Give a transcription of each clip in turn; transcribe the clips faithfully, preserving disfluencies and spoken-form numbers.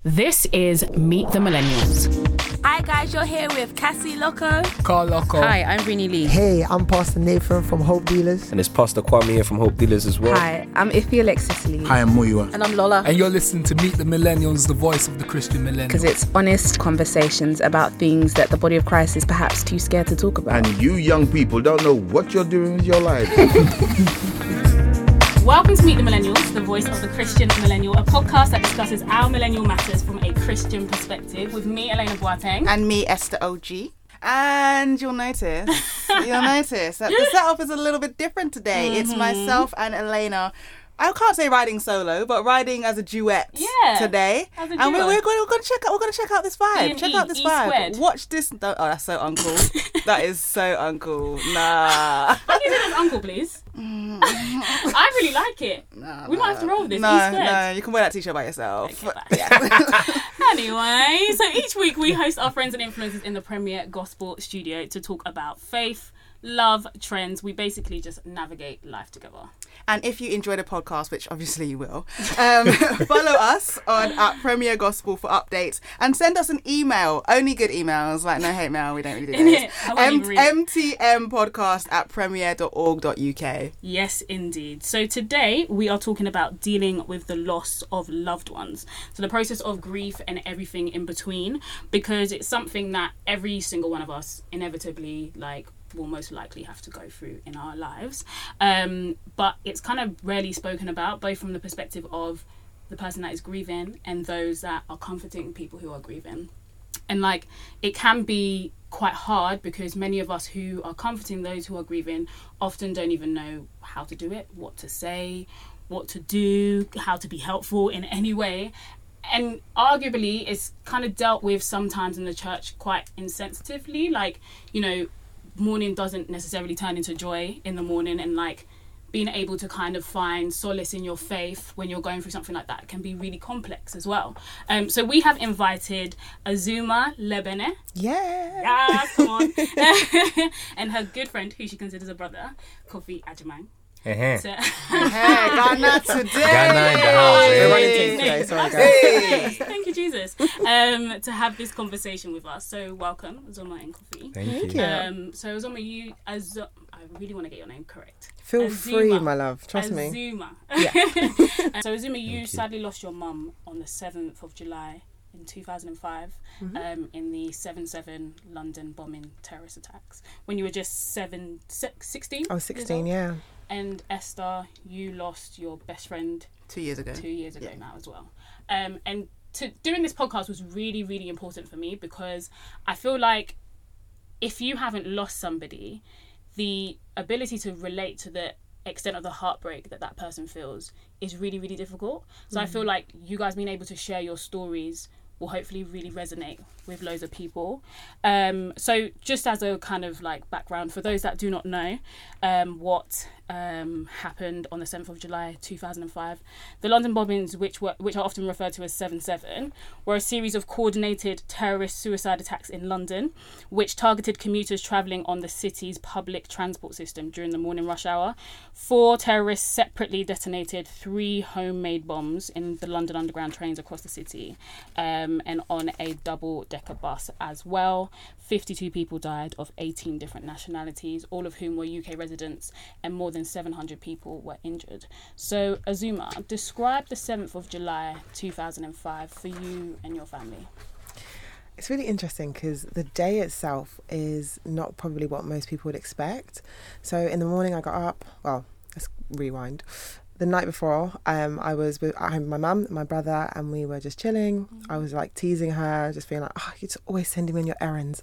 This is Meet the Millennials. Hi guys, you're here with Cassie Loco. Carl Loco. Hi, I'm Rini Lee. Hey, I'm Pastor Nathan from Hope Dealers. And it's Pastor Kwame here from Hope Dealers as well. Hi, I'm Ife Alexis Lee. Hi, I'm Muyiwa. And I'm Lola. And you're listening to Meet the Millennials, the voice of the Christian millennial. Because it's honest conversations about things that the body of Christ is perhaps too scared to talk about. And you young people don't know what you're doing with your lives. Welcome to Meet the Millennials, the voice of the Christian millennial, a podcast that discusses our millennial matters from a Christian perspective with me, Elena Boateng. And me, Esther O G. And you'll notice, you'll notice that the setup is a little bit different today. Mm-hmm. It's myself and Elena. I can't say riding solo, but riding as a duet yeah, today. As a and we're, we're going we're going to check out we're going to check out this vibe. E, check out this e vibe. Squared. Watch this. Oh, that's so uncool. That is so uncool. Nah. Can you do this, uncle, please? Mm. I really like it. Nah, we nah. might have to roll with this. No, E squared. no, you can wear that t-shirt by yourself. Okay, yeah. Anyway, so each week we host our friends and influencers in the Premier Gospel Studio to talk about faith, love, trends. We basically just navigate life together. And if you enjoy the podcast, which obviously you will, um, follow us on at Premier Gospel for updates and send us an email. Only good emails, like no hate mail. We don't really do this. M- M T M podcast at premier dot org dot U K. Yes, indeed. So today we are talking about dealing with the loss of loved ones. So the process of grief and everything in between, because it's something that every single one of us inevitably like will most likely have to go through in our lives, um, but it's kind of rarely spoken about, both from the perspective of the person that is grieving and those that are comforting people who are grieving. And like it can be quite hard because many of us who are comforting those who are grieving often don't even know how to do it, what to say, what to do, how to be helpful in any way. And arguably it's kind of dealt with sometimes in the church quite insensitively, like, you know, mourning doesn't necessarily turn into joy in the morning, and like being able to kind of find solace in your faith when you're going through something like that can be really complex as well. Um, so we have invited Azumah Lebene. Yeah. Yes, come on. And her good friend, who she considers a brother, Kofi Agyemang. Uh-huh. So, Hey, Ghana today. Ghana in the house. Hey. Hey. Hey. Sorry, guys. Hey. Thank you, Jesus, um, to have this conversation with us. So welcome, Azumah and Kofi. Thank, Thank you. you. Um, so Azumah, you, Az- I really want to get your name correct. Feel Azumah. free, my love. Trust me. Azumah. Yeah. So Azumah, you, you. sadly lost your mum on the seventh of July in two thousand five, Mm-hmm. um, in the seven seven London bombing terrorist attacks, when you were just seven, sixteen? I was sixteen, yeah. And Esther, you lost your best friend Two years ago. two years ago Yeah. now as well. Um, and to, doing this podcast was really, really important for me because I feel like if you haven't lost somebody, the ability to relate to the extent of the heartbreak that that person feels is really, really difficult. So mm. I feel like you guys being able to share your stories will hopefully really resonate with loads of people. Um, so just as a kind of like background, for those that do not know um, what um, happened on the seventh of July two thousand five, the London bombings, which were which are often referred to as seven seven, were a series of coordinated terrorist suicide attacks in London, which targeted commuters travelling on the city's public transport system during the morning rush hour. Four terrorists separately detonated three homemade bombs in the London Underground trains across the city, um, and on a double-decker bus as well. fifty-two people died of eighteen different nationalities, all of whom were U K residents, and more than seven hundred people were injured. So, Azumah, describe the seventh of July two thousand five for you and your family. It's really interesting because the day itself is not probably what most people would expect. So in the morning I got up, well, let's rewind. The night before, um, I was with I had my mum, my brother, and we were just chilling. Mm-hmm. I was like teasing her, just being like, oh, you're just always sending me on your errands.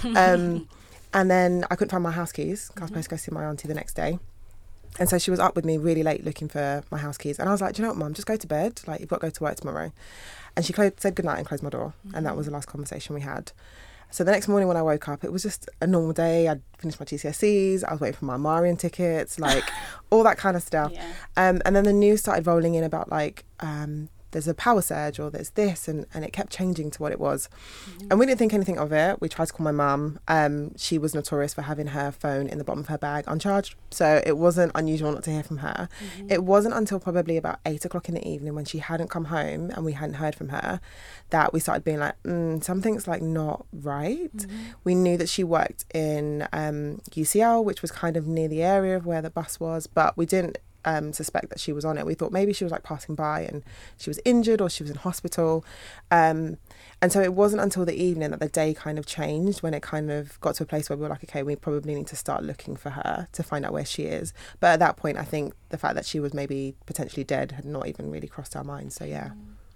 um, and then I couldn't find my house keys. Mm-hmm. I was supposed to go see my auntie the next day. And so she was up with me really late looking for my house keys. And I was like, do you know what, Mum, just go to bed. Like, you've got to go to work tomorrow. And she closed, said goodnight and closed my door. Mm-hmm. And that was the last conversation we had. So the next morning when I woke up, it was just a normal day. I'd finished my G C S Es. I was waiting for my Marion tickets, like all that kind of stuff. Yeah. Um, and then the news started rolling in about like um, there's a power surge or there's this, and, and it kept changing to what it was. Mm-hmm. And we didn't think anything of it. We tried to call my mum. Um, she was notorious for having her phone in the bottom of her bag uncharged, so it wasn't unusual not to hear from her. Mm-hmm. It wasn't until probably about eight o'clock in the evening, when she hadn't come home and we hadn't heard from her, that we started being like, mm, something's like not right. Mm-hmm. We knew that she worked in um, U C L, which was kind of near the area of where the bus was, but we didn't Um, suspect that she was on it. We thought maybe she was like passing by and she was injured, or she was in hospital. Um, and so it wasn't until the evening that the day kind of changed, when it kind of got to a place where we were like, okay, we probably need to start looking for her to find out where she is. But at that point, I think the fact that she was maybe potentially dead had not even really crossed our minds. So yeah.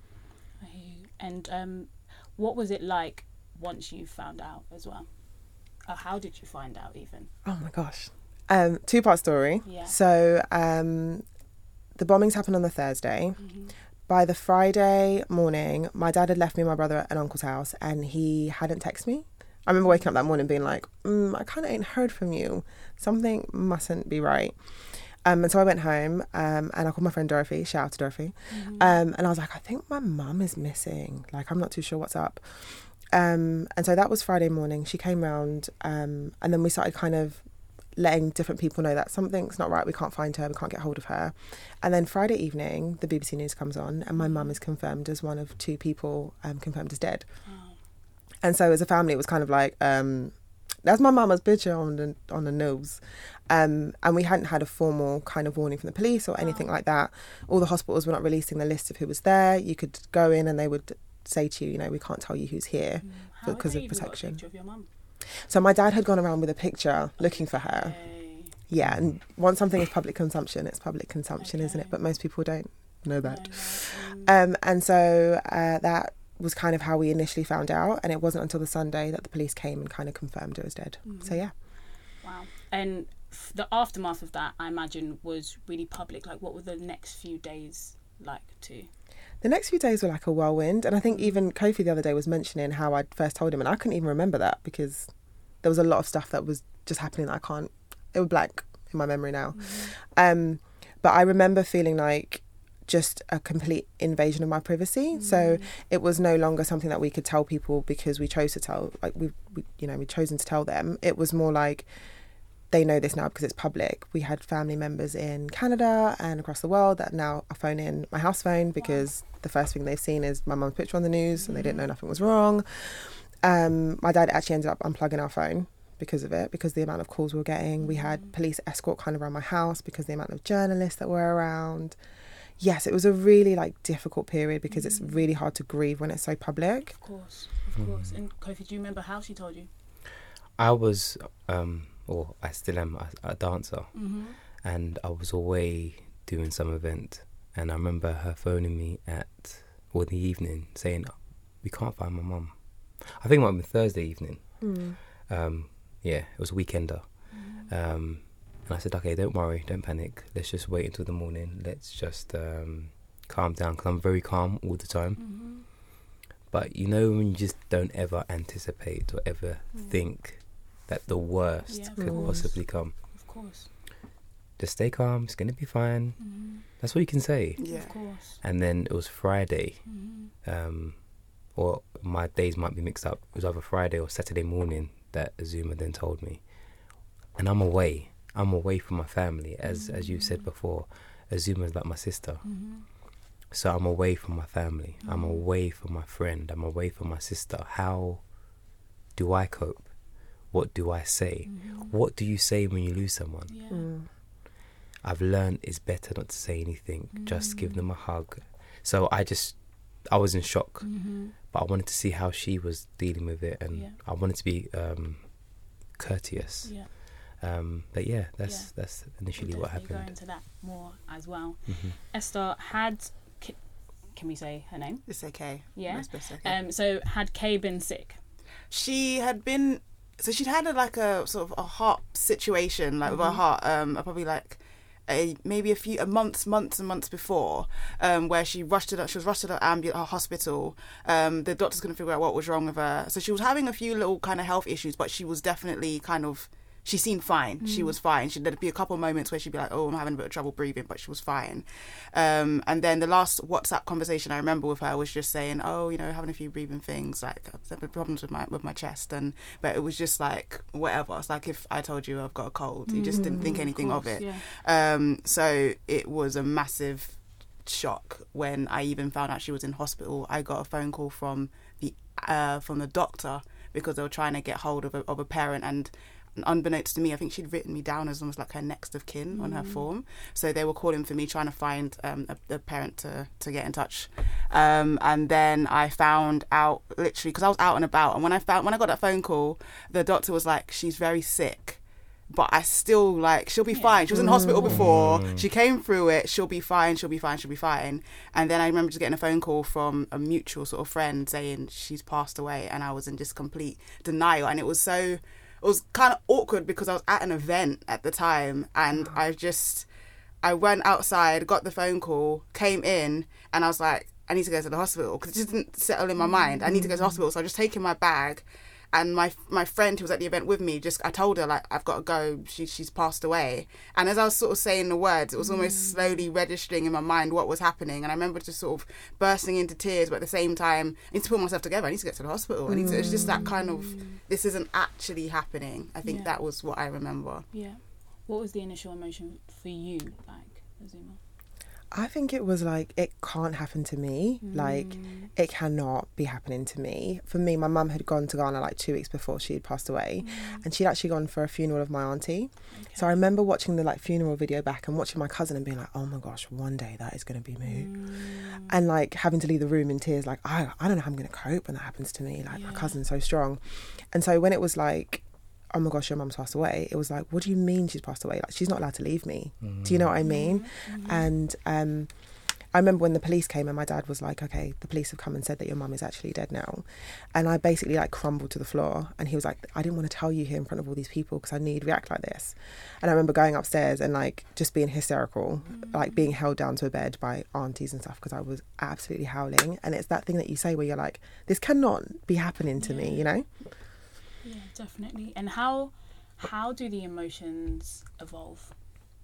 And um, what was it like once you found out as well? Or how did you find out even? Oh my gosh. Um, two-part story. Yeah. So um, the bombings happened on the Thursday. Mm-hmm. By the Friday morning, my dad had left me and my brother at an uncle's house, and he hadn't texted me. I remember waking up that morning being like, mm, I kind of ain't heard from you. Something mustn't be right. Um, and so I went home um, and I called my friend Dorothy. Shout out to Dorothy. Mm-hmm. Um, and I was like, I think my mum is missing. Like, I'm not too sure what's up. Um, and so that was Friday morning. She came round um, and then we started kind of letting different people know that something's not right, we can't find her, we can't get hold of her. And then Friday evening, the B B C News comes on, and my mum is confirmed as one of two people um, confirmed as dead. Oh. And so as a family, it was kind of like, um, that's my mama's picture on the on the news. Um, and we hadn't had a formal kind of warning from the police or anything oh. like that. All the hospitals were not releasing the list of who was there. You could go in and they would say to you, you know, we can't tell you who's here mm. because of protection. Got a picture of your mum? So my dad had gone around with a picture looking for her. Okay. Yeah, and once something is public consumption, it's public consumption, okay. isn't it? But most people don't know that. No, um, and so uh, that was kind of how we initially found out, and it wasn't until the Sunday that the police came and kind of confirmed her as dead. Mm-hmm. So yeah. Wow. And f- the aftermath of that, I imagine, was really public. Like, what were the next few days like too? The next few days were like a whirlwind, and I think even Kofi the other day was mentioning how I'd first told him, and I couldn't even remember that because there was a lot of stuff that was just happening that I can't, it was blank in my memory now. Mm-hmm. Um, but I remember feeling like just a complete invasion of my privacy. Mm-hmm. So it was no longer something that we could tell people because we chose to tell, like we, we you know, we'd chosen to tell them. It was more like, they know this now because it's public. We had family members in Canada and across the world that now are phoning my house phone because wow. the first thing they've seen is my mum's picture on the news mm-hmm. and they didn't know nothing was wrong. Um, my dad actually ended up unplugging our phone because of it, because the amount of calls we were getting. We had police escort kind of around my house because the amount of journalists that were around. Yes, it was a really like difficult period because mm-hmm. it's really hard to grieve when it's so public. Of course, of course. And Kofi, do you remember how she told you? I was... Um or I still am a, a dancer mm-hmm. and I was away doing some event, and I remember her phoning me at or the evening saying we can't find my mum. I think it might have been Thursday evening. Mm. Um, yeah, it was a weekender. Mm. Um, and I said, okay, don't worry, don't panic, let's just wait until the morning, let's just um, calm down, because I'm very calm all the time. Mm-hmm. But you know when you just don't ever anticipate or ever mm. think that the worst yeah, could course. possibly come. Of course. Just stay calm, it's going to be fine. Mm-hmm. That's what you can say. Yeah. Of course. And then it was Friday. Mm-hmm. Um, or my days might be mixed up. It was either Friday or Saturday morning that Azuma then told me. And I'm away. I'm away from my family. As mm-hmm. as you said before, Azuma's like my sister. Mm-hmm. So I'm away from my family. Mm-hmm. I'm away from my friend. I'm away from my sister. How do I cope? What do I say? Mm-hmm. What do you say when you lose someone? Yeah. Mm. I've learned it's better not to say anything. Mm-hmm. Just give them a hug. So I just, I was in shock. Mm-hmm. But I wanted to see how she was dealing with it. And yeah. I wanted to be um, courteous. Yeah. Um, but yeah, that's yeah. that's initially we'll what happened. Go into that more as well. Mm-hmm. Esther, had... Can we say her name? It's okay. Yeah. Okay. Um, so had Kay been sick? She had been... So she'd had a, like a sort of a heart situation, like mm-hmm. with her heart, um, probably like a maybe a few a months, months and months before, um, where she rushed to the, she was rushed to the ambulance, her hospital. Um, the doctors couldn't figure out what was wrong with her, so she was having a few little kind of health issues, but she was definitely kind of she seemed fine. Mm. She was fine. She, there'd be a couple of moments where she'd be like, oh, I'm having a bit of trouble breathing, but she was fine. Um, and then the last WhatsApp conversation I remember with her was just saying, oh, you know, having a few breathing things, like having problems with my with my chest. And but it was just like, whatever. It's like if I told you I've got a cold, you just didn't think anything of, course, of it. Yeah. Um, so it was a massive shock when I even found out she was in hospital. I got a phone call from the uh, from the doctor because they were trying to get hold of a, of a parent, and unbeknownst to me, I think she'd written me down as almost like her next of kin mm. on her form. So they were calling for me, trying to find um, a, a parent to, to get in touch. Um, and then I found out literally because I was out and about, and when I found when I got that phone call, the doctor was like, "She's very sick." But I still, like, she'll be yeah. fine. She was in hospital before. Mm. She came through it. She'll be fine. She'll be fine. She'll be fine. And then I remember just getting a phone call from a mutual sort of friend saying she's passed away. And I was in just complete denial. And it was so, it was kind of awkward because I was at an event at the time. And oh. I just, I went outside, got the phone call, came in, and I was like, I need to go to the hospital. Because it just didn't settle in my mind. I need to go to the hospital. So I just taken my bag. And my my friend who was at the event with me, just I told her, like, I've got to go, she, she's passed away. And as I was sort of saying the words, it was almost mm. slowly registering in my mind what was happening. And I remember just sort of bursting into tears, but at the same time, I need to pull myself together. I need to get to the hospital. I need to, it's just that kind of, this isn't actually happening. I think yeah. that was what I remember. Yeah. What was the initial emotion for you, like, Azumah? I think it was like, it can't happen to me. Mm. Like, it cannot be happening to me. For me, my mum had gone to Ghana like two weeks before she had passed away. Mm. And she'd actually gone for a funeral of my auntie. Okay. So I remember watching the like funeral video back and watching my cousin and being like, oh my gosh, one day that is going to be me. Mm. And like having to leave the room in tears, like, I, I don't know how I'm going to cope when that happens to me. Like, yeah. my cousin's so strong. And so when it was like, oh my gosh, your mum's passed away, it was like, what do you mean she's passed away? Like, she's not allowed to leave me. Mm. Do you know what I mean? Mm-hmm. And um, I remember when the police came and my dad was like, okay, the police have come and said that your mum is actually dead now. And I basically like crumbled to the floor. And he was like, I didn't want to tell you here in front of all these people because I knew you'd react like this. And I remember going upstairs and like just being hysterical, mm. like being held down to a bed by aunties and stuff because I was absolutely howling. And it's that thing that you say where you're like, this cannot be happening to yeah. me, you know? Yeah, definitely. And how how do the emotions evolve?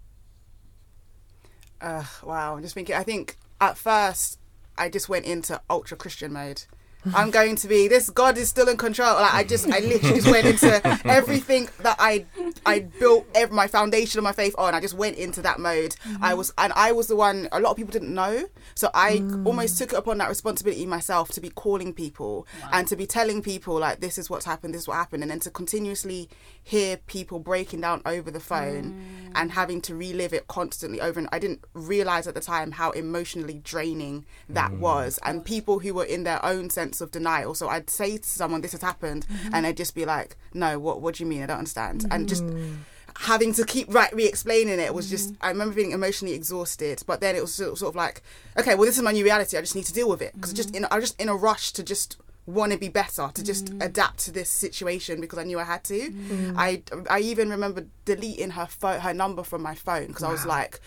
Uh, wow, I'm just thinking, I think at first I just went into ultra Christian mode. I'm going to be, this God is still in control. Like I just, I literally just went into everything that I, I built every, my foundation of my faith on. I just went into that mode. Mm-hmm. I was, and I was the one, a lot of people didn't know. So I mm. almost took it upon that responsibility myself to be calling people wow. and to be telling people like, this is what's happened, this is what happened. And then to continuously hear people breaking down over the phone mm. and having to relive it constantly over. And I didn't realize at the time how emotionally draining that mm. was. And people who were in their own sense of denial. So I'd say to someone, this has happened, mm-hmm. and they'd just be like, no, what what do you mean? I don't understand. Mm-hmm. And just having to keep right re-explaining it was mm-hmm. just, I remember being emotionally exhausted, but then it was sort of like, okay, well, this is my new reality. I just need to deal with it. Because mm-hmm. just in, I was just in a rush to just want to be better, to just mm-hmm. adapt to this situation because I knew I had to. Mm-hmm. I, I even remember deleting her phone, her number from my phone because wow. I was like,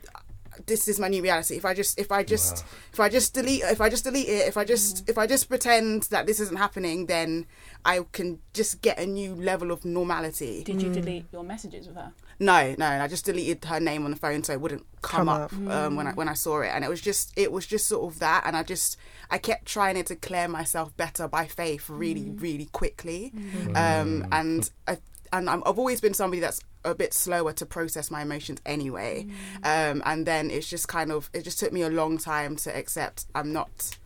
this is my new reality. If I just, if I just, wow. if I just delete, if I just delete it, if I just, mm. if I just pretend that this isn't happening, then I can just get a new level of normality. Did you mm. delete your messages with her? No, no. I just deleted her name on the phone so it wouldn't come, come up, up. Um, mm. when I when I saw it, and it was just, it was just sort of that, and I just, I kept trying to declare myself better by faith, really, mm. really quickly, mm. um, and I. And I'm, I've always been somebody that's a bit slower to process my emotions anyway. Mm. Um, and then it's just kind of, it just took me a long time to accept I'm not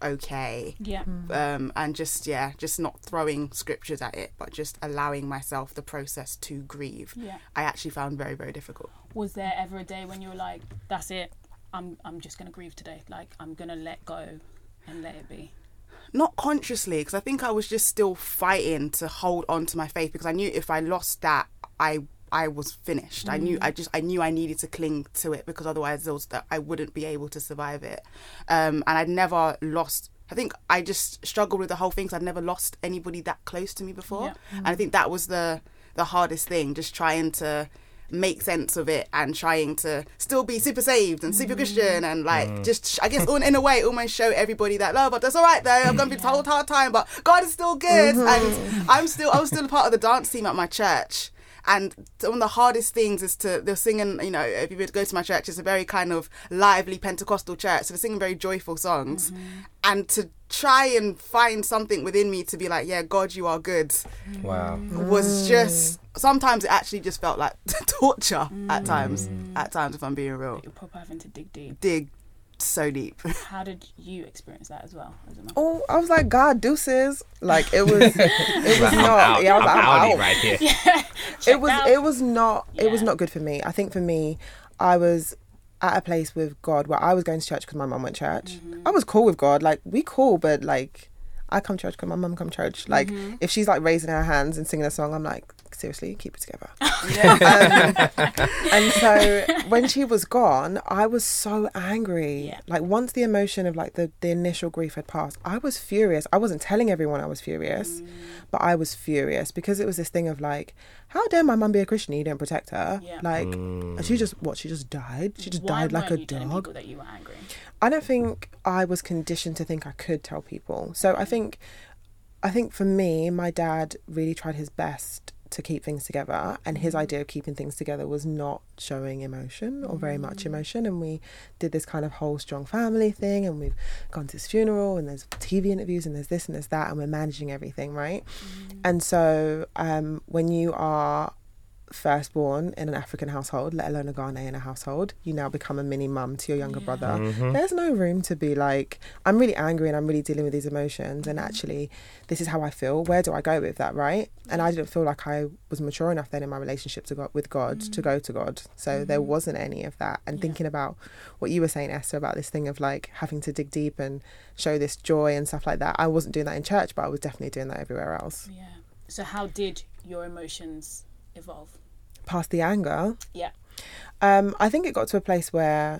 okay. Yeah. Um, and just, yeah, just not throwing scriptures at it, but just allowing myself the process to grieve. Yeah. I actually found very, very difficult. Was there ever a day when you were like, that's it, I'm, I'm just going to grieve today. Like, I'm going to let go and let it be? Not consciously, because I think I was just still fighting to hold on to my faith because I knew if I lost that, I I was finished. Mm. I knew I just I knew I needed to cling to it because otherwise there was, that I wouldn't be able to survive it. Um, and I'd never lost. I think I just struggled with the whole thing because I'd never lost anybody that close to me before, yeah. mm. and I think that was the the hardest thing, just trying to make sense of it and trying to still be super saved and super Christian and like mm. just I guess in a way almost show everybody that love, but that's all right though, I'm gonna be yeah. told hard time, but God is still good. Mm-hmm. And I'm still I was still a part of the dance team at my church, And one of the hardest things is to, they're singing, you know, if you were to go to my church, it's a very kind of lively Pentecostal church. So they're singing very joyful songs. Mm-hmm. And to try and find something within me to be like, yeah, God, you are good. Wow. Was just, sometimes it actually just felt like torture mm. at times. At times, if I'm being real. You're proper having to dig deep. Dig so deep. How did you experience that as well? As a mum? Oh, I was like, God, deuces. Like it was, it was not. Out. Yeah, I was I'm like, I'm out. right here. Yeah, it was. out. It was not. Yeah. It was not good for me. I think for me, I was at a place with God where I was going to church because my mum went to church. Mm-hmm. I was cool with God. Like we cool, but like I come to church because my mum come to church. Like mm-hmm. if she's like raising her hands and singing a song, I'm like, seriously, keep it together. Yeah. um, and so when she was gone, I was so angry. Yeah. Like once the emotion of like the, the initial grief had passed, I was furious. I wasn't telling everyone I was furious, mm. but I was furious because it was this thing of like, how dare my mum be a Christian? You didn't protect her. Yeah. Like mm. she just what? She just died. She just Why died like a you telling dog. People that you were angry? I don't think I was conditioned to think I could tell people. So I think, I think for me, my dad really tried his best to keep things together, and his idea of keeping things together was not showing emotion or very much emotion. And we did this kind of whole strong family thing, and we've gone to his funeral, and there's T V interviews, and there's this and there's that, and we're managing everything, right? Mm. And so um, when you are firstborn in an African household, let alone a Ghanaian household, you now become a mini mum to your younger yeah. brother. Mm-hmm. There's no room to be like, I'm really angry and I'm really dealing with these emotions, and actually this is how I feel. Where do I go with that, right? And I didn't feel like I was mature enough then in my relationship to God, with God mm-hmm. to go to God. So mm-hmm. there wasn't any of that. And yeah. thinking about what you were saying, Esther, about this thing of like having to dig deep and show this joy and stuff like that. I wasn't doing that in church, but I was definitely doing that everywhere else. Yeah. So how did your emotions evolve? Past the anger? Yeah. Um, I think it got to a place where,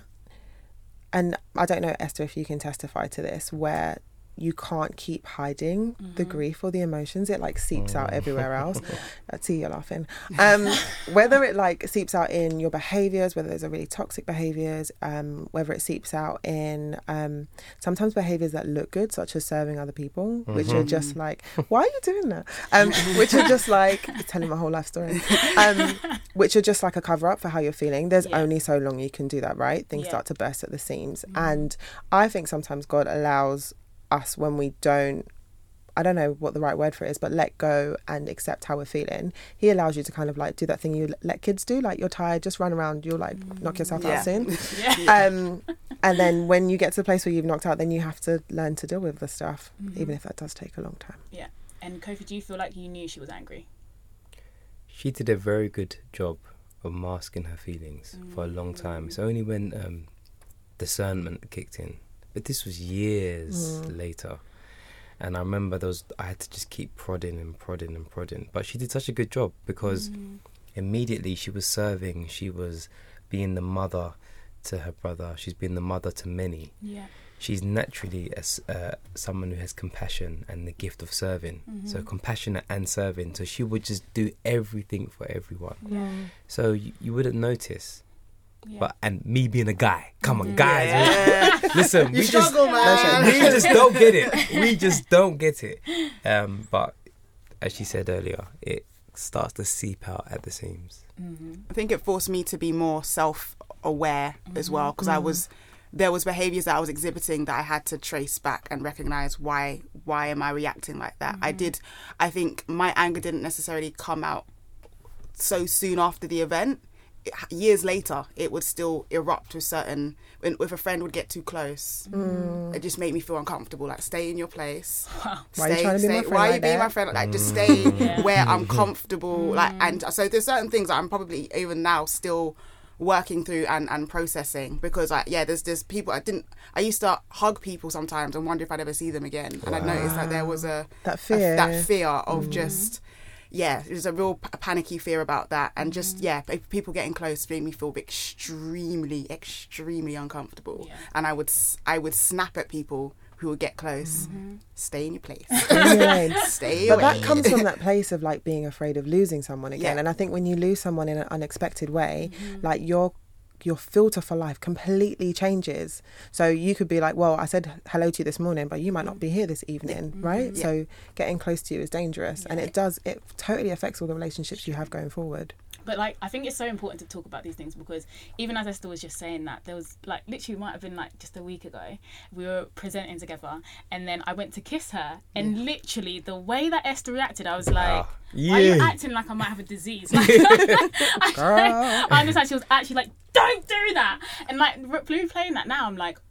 and I don't know, Esther, if you can testify to this, where you can't keep hiding mm-hmm. the grief or the emotions. It like seeps mm. out everywhere else. I see you're laughing. Um, whether it like seeps out in your behaviours, whether those are really toxic behaviours, um, whether it seeps out in um, sometimes behaviours that look good, such as serving other people, mm-hmm. which are just like, why are you doing that? Um, which are just like, telling my whole life story, um, which are just like a cover up for how you're feeling. There's yeah. only so long you can do that, right? Things yeah. start to burst at the seams. Mm-hmm. And I think sometimes God allows us when we don't, I don't know what the right word for it is, but let go and accept how we're feeling. He allows you to kind of like do that thing you let kids do, like you're tired, just run around, you'll like knock yourself yeah. out soon. yeah. Um, and then when you get to the place where you've knocked out, then you have to learn to deal with the stuff, mm-hmm. even if that does take a long time. Yeah. And Kofi, do you feel like you knew she was angry? She did a very good job of masking her feelings mm. for a long time. It's only when um, discernment kicked in. But this was years mm. later. And I remember those, I had to just keep prodding and prodding and prodding. But she did such a good job because mm. immediately she was serving, she was being the mother to her brother, she's been the mother to many. Yeah. She's naturally as uh, someone who has compassion and the gift of serving. Mm-hmm. So compassionate and serving. So she would just do everything for everyone. Yeah. So you, you wouldn't notice. Yeah. But and me being a guy, come on, guys, yeah. we, listen, you we struggle, just man. we just don't get it. We just don't get it. Um, but as she said earlier, it starts to seep out at the seams. Mm-hmm. I think it forced me to be more self-aware mm-hmm. as well, because mm-hmm. I was there was behaviours that I was exhibiting that I had to trace back and recognise why why am I reacting like that. Mm-hmm. I did. I think my anger didn't necessarily come out so soon after the event. Years later, it would still erupt with certain. When, if a friend would get too close, mm. it just made me feel uncomfortable. Like, stay in your place. Wow. Stay, why are you trying to be stay, my friend? Why are you like being that? my friend? Like, just stay yeah. where I'm comfortable. Mm. Like, and so there's certain things that I'm probably even now still working through and, and processing, because like yeah, there's there's people I didn't. I used to hug people sometimes and wonder if I'd ever see them again. And wow. I noticed that there was a that fear, a, that fear of mm. just. Yeah, there's a real p- panicky fear about that. And just, yeah, people getting close made me feel extremely, extremely uncomfortable. Yeah. And I would I would snap at people who would get close. Mm-hmm. Stay in your place. Stay But away. that comes from that place of, like, being afraid of losing someone again. Yeah. And I think when you lose someone in an unexpected way, mm-hmm. like, you're your filter for life completely changes. So you could be like, well, I said hello to you this morning, but you might not be here this evening, mm-hmm. right? Yeah. So getting close to you is dangerous, yeah. and it does, it totally affects all the relationships you have going forward. But like, I think it's so important to talk about these things, because even as Esther was just saying that, there was like, literally might have been like just a week ago, we were presenting together, and then I went to kiss her, and yeah. literally the way that Esther reacted, I was like, wow. yeah. why are you acting like I might have a disease? Like, I, I understand. She was actually like, don't do that. And like, replaying that now, I'm like,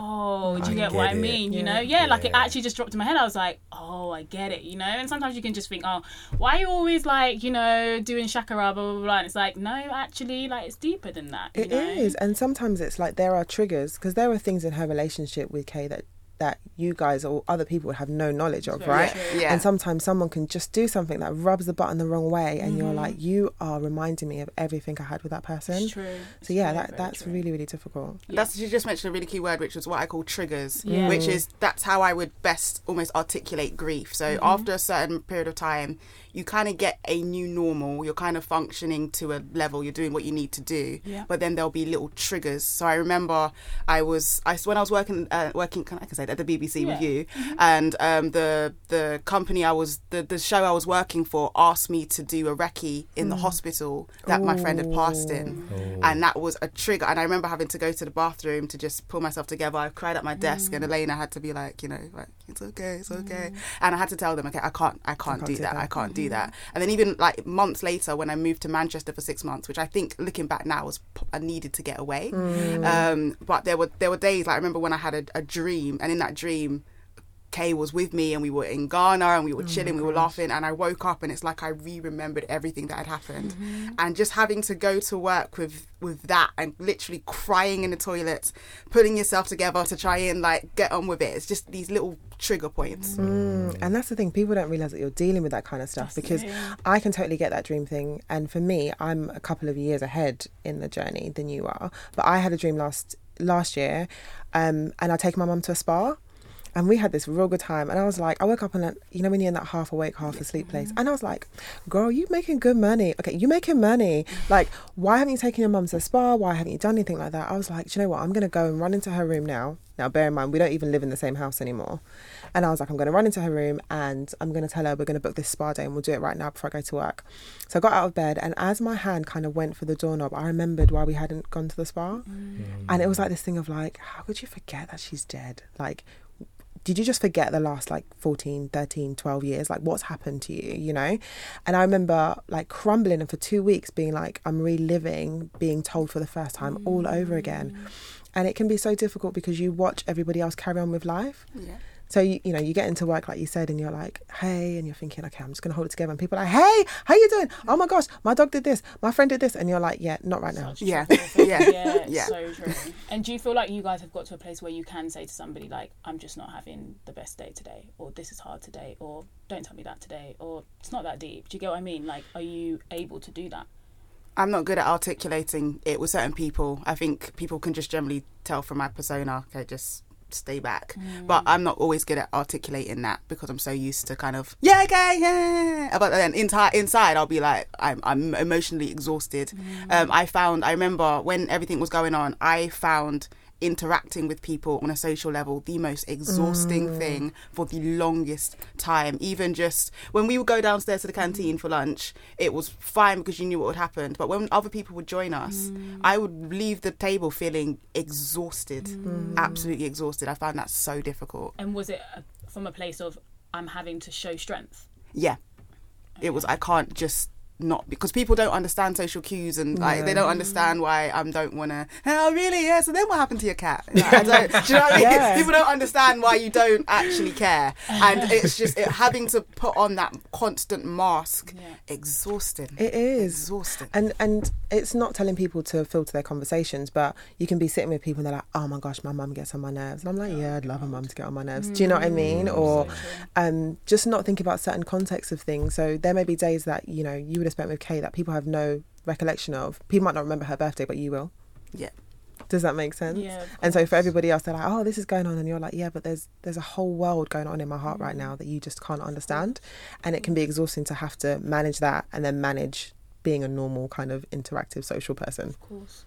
oh, do you I get, get what I mean? It. You yeah. know, yeah, yeah, like it actually just dropped in my head. I was like, oh, I get it, you know. And sometimes you can just think, oh, why are you always like, you know, doing shakara, blah, blah, blah. And it's like, no, actually, like, it's deeper than that. You it know? is. And sometimes it's like there are triggers, because there were things in her relationship with Kay that that you guys or other people would have no knowledge of, right? Yeah. And sometimes someone can just do something that rubs the button the wrong way, and mm-hmm. you're like, you are reminding me of everything I had with that person. It's true. So it's yeah, very, that that's true. really, really difficult. Yeah. That's, you just mentioned a really key word, which is what I call triggers, yeah. which is, that's how I would best almost articulate grief. So mm-hmm. after a certain period of time, you kind of get a new normal. You're kind of functioning to a level. You're doing what you need to do, yeah. but then there'll be little triggers. So I remember I was, I when I was working, uh, working, I can say that, at the B B C yeah. with you, mm-hmm. and um, the the company I was, the the show I was working for asked me to do a recce in mm. the hospital that Ooh. my friend had passed in, oh. and that was a trigger. And I remember having to go to the bathroom to just pull myself together. I cried at my desk, mm. and Elena had to be like, you know, like, it's okay, it's okay, mm. and I had to tell them, okay, I can't, I can't, I can't do, do that. that, I can't. Mm-hmm. do that. And then even like months later, when I moved to Manchester for six months, which I think looking back now was I needed to get away. Mm. Um, but there were there were days, like I remember when I had a, a dream, and in that dream, Kay was with me, and we were in Ghana, and we were chilling, oh we were laughing, and I woke up, and it's like I re-remembered everything that had happened, mm-hmm. and just having to go to work with with that, and literally crying in the toilet, putting yourself together to try and like get on with it. It's just these little trigger points. Mm. And that's the thing, people don't realise that you're dealing with that kind of stuff, because I can totally get that dream thing, and for me, I'm a couple of years ahead in the journey than you are, but I had a dream last last year, um, and I take my mum to a spa. And we had this real good time. And I was like, I woke up and, you know, when you're in that half awake, half asleep place. And I was like, girl, you making good money. Okay, you making money. Like, why haven't you taken your mum to the spa? Why haven't you done anything like that? I was like, do you know what? I'm going to go and run into her room now. Now, bear in mind, we don't even live in the same house anymore. And I was like, I'm going to run into her room, and I'm going to tell her we're going to book this spa day, and we'll do it right now before I go to work. So I got out of bed, and as my hand kind of went for the doorknob, I remembered why we hadn't gone to the spa. Mm. And it was like this thing of like, how could you forget that she's dead? Like, did you just forget the last like fourteen, thirteen, twelve years? Like, what's happened to you, you know? And I remember like crumbling, and for two weeks being like, I'm reliving being told for the first time mm. all over again. And it can be so difficult because you watch everybody else carry on with life. Yeah. So, you, you know, you get into work, like you said, and you're like, hey, and you're thinking, okay, I'm just going to hold it together. And people are like, hey, how you doing? Oh my gosh, my dog did this. My friend did this. And you're like, yeah, not right now. Yeah. yeah. Yeah. Yeah. So true. And do you feel like you guys have got to a place where you can say to somebody like, I'm just not having the best day today, or this is hard today, or don't tell me that today, or it's not that deep? Do you get what I mean? Like, are you able to do that? I'm not good at articulating it with certain people. I think people can just generally tell from my persona, okay, just stay back. Mm. But I'm not always good at articulating that because I'm so used to kind of, yeah, okay, yeah. But then inside, inside I'll be like, I'm, I'm emotionally exhausted. Mm. Um, I found, I remember when everything was going on, I found interacting with people on a social level the most exhausting mm. thing for the longest time. Even just when we would go downstairs to the canteen for lunch, it was fine because you knew what would happen, but when other people would join us, mm. I would leave the table feeling exhausted, mm. absolutely exhausted. I found that so difficult. And was it from a place of I'm having to show strength? Yeah. Okay. It was, I can't just not, because people don't understand social cues, and like yeah. they don't understand why I don't want to, oh really, yeah, so then what happened to your cat? Like, I don't, do you know what I mean? Yeah. People don't understand why you don't actually care, and it's just it, having to put on that constant mask, yeah. exhausting. It is exhausting. And and it's not telling people to filter their conversations, but you can be sitting with people and they're like, oh my gosh, my mum gets on my nerves, and I'm like, yeah, I'd love a mum to get on my nerves. Mm. Do you know what I mean? Mm. Or um just not think about certain contexts of things. So there may be days that, you know, you would spent with Kay that people have no recollection of. People might not remember her birthday, but you will. Yeah. Does that make sense? Yeah. And so for everybody else, they're like, oh, this is going on, and you're like, yeah, but there's there's a whole world going on in my heart mm. right now that you just can't understand, and it can be exhausting to have to manage that and then manage being a normal kind of interactive social person. Of course.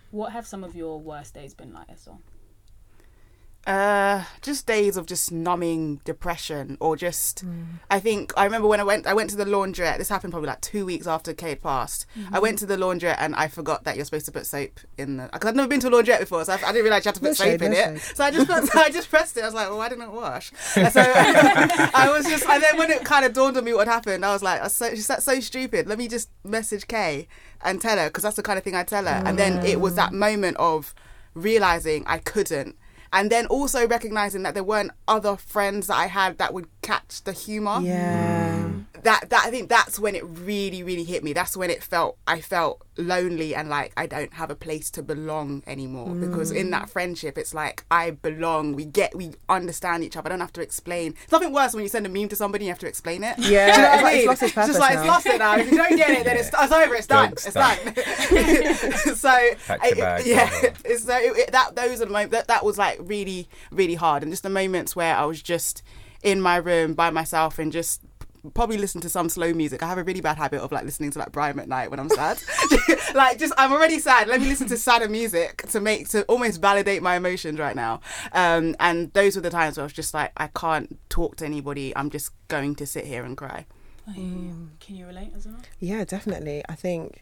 What have some of your worst days been like, Estelle? Uh, just days of just numbing depression, or just, mm. I think, I remember when I went, I went to the laundrette, this happened probably like two weeks after Cade passed. Mm-hmm. I went to the laundrette and I forgot that you're supposed to put soap in the, because I've never been to a laundrette before, so I, I didn't realise you had to put no soap shade, in no it. Shade. So I just put, so I just pressed it, I was like, well, why didn't it wash? And so I was just, and then when it kind of dawned on me what happened, I was like, I so, she's so stupid, let me just message Kay and tell her, because that's the kind of thing I tell her. Mm. And then it was that moment of realising I couldn't. And then also recognising that there weren't other friends that I had that would catch the humour. Yeah. That that I think that's when it really, really hit me. That's when it felt, I felt lonely and like I don't have a place to belong anymore. Mm. Because in that friendship, it's like I belong. We get, we understand each other. I don't have to explain. It's nothing worse when you send a meme to somebody and you have to explain it. Yeah. Do you know it's, what I mean? it's lost its purpose just like, now. it's lost it now. If you don't get it, then it's, it's over. It's done. It's done. So, Pack your it, bag, yeah. It's, so it, it, that those are the moments that, that was like really, really hard. And just the moments where I was just in my room by myself and just probably listen to some slow music. I have a really bad habit of like listening to like Brian McKnight when I'm sad. Like just I'm already sad. Let me listen to sadder music to make to almost validate my emotions right now. Um, and those were the times where I was just like, I can't talk to anybody. I'm just going to sit here and cry. Mm. Can you relate as well? Yeah, definitely. I think.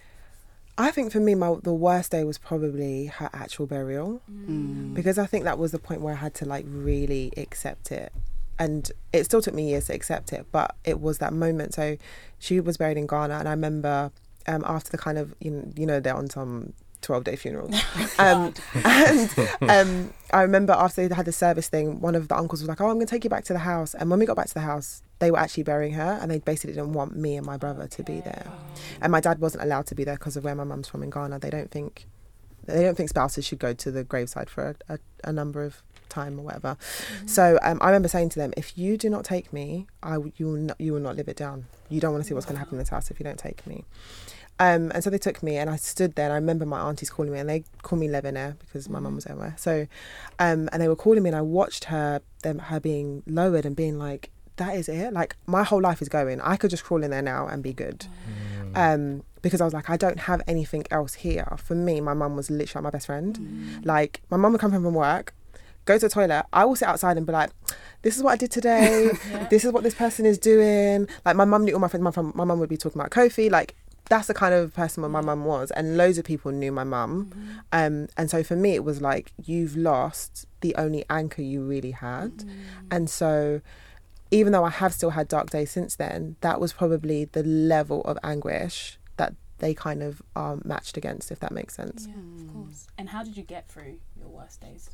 I think for me, my the worst day was probably her actual burial, mm. because I think that was the point where I had to like really accept it. And it still took me years to accept it, but it was that moment. So she was buried in Ghana, and I remember um, after the kind of, you know, you know they're on some twelve-day funeral. um, and um, I remember after they had the service thing, one of the uncles was like, oh, I'm going to take you back to the house. And when we got back to the house, they were actually burying her, and they basically didn't want me and my brother to be there. And my dad wasn't allowed to be there because of where my mum's from in Ghana. They don't think they don't think spouses should go to the graveside for a, a, a number of time or whatever. Mm-hmm. So um, I remember saying to them, if you do not take me, I you will not, you will not live it down. You don't want to see what's going to happen in this house if you don't take me. Um, and so they took me, and I stood there, and I remember my aunties calling me, and they called me Levenair because my mum was everywhere. So, um, and they were calling me, and I watched her, them, her being lowered and being like, that is it. Like my whole life is going. I could just crawl in there now and be good. Mm. Um, because I was like, I don't have anything else here. For me, my mum was literally my best friend. Mm. Like my mum would come home from work, go to the toilet. I will sit outside and be like, this is what I did today. Yeah. This is what this person is doing. Like my mum knew all my friends. My, my mum would be talking about Kofi. Like that's the kind of person my mum was. And loads of people knew my mum. Mm-hmm. Um, and so for me, it was like, you've lost the only anchor you really had. Mm. And so even though I have still had dark days since then, that was probably the level of anguish that they kind of are matched against, if that makes sense. Yeah, of course. And how did you get through your worst days?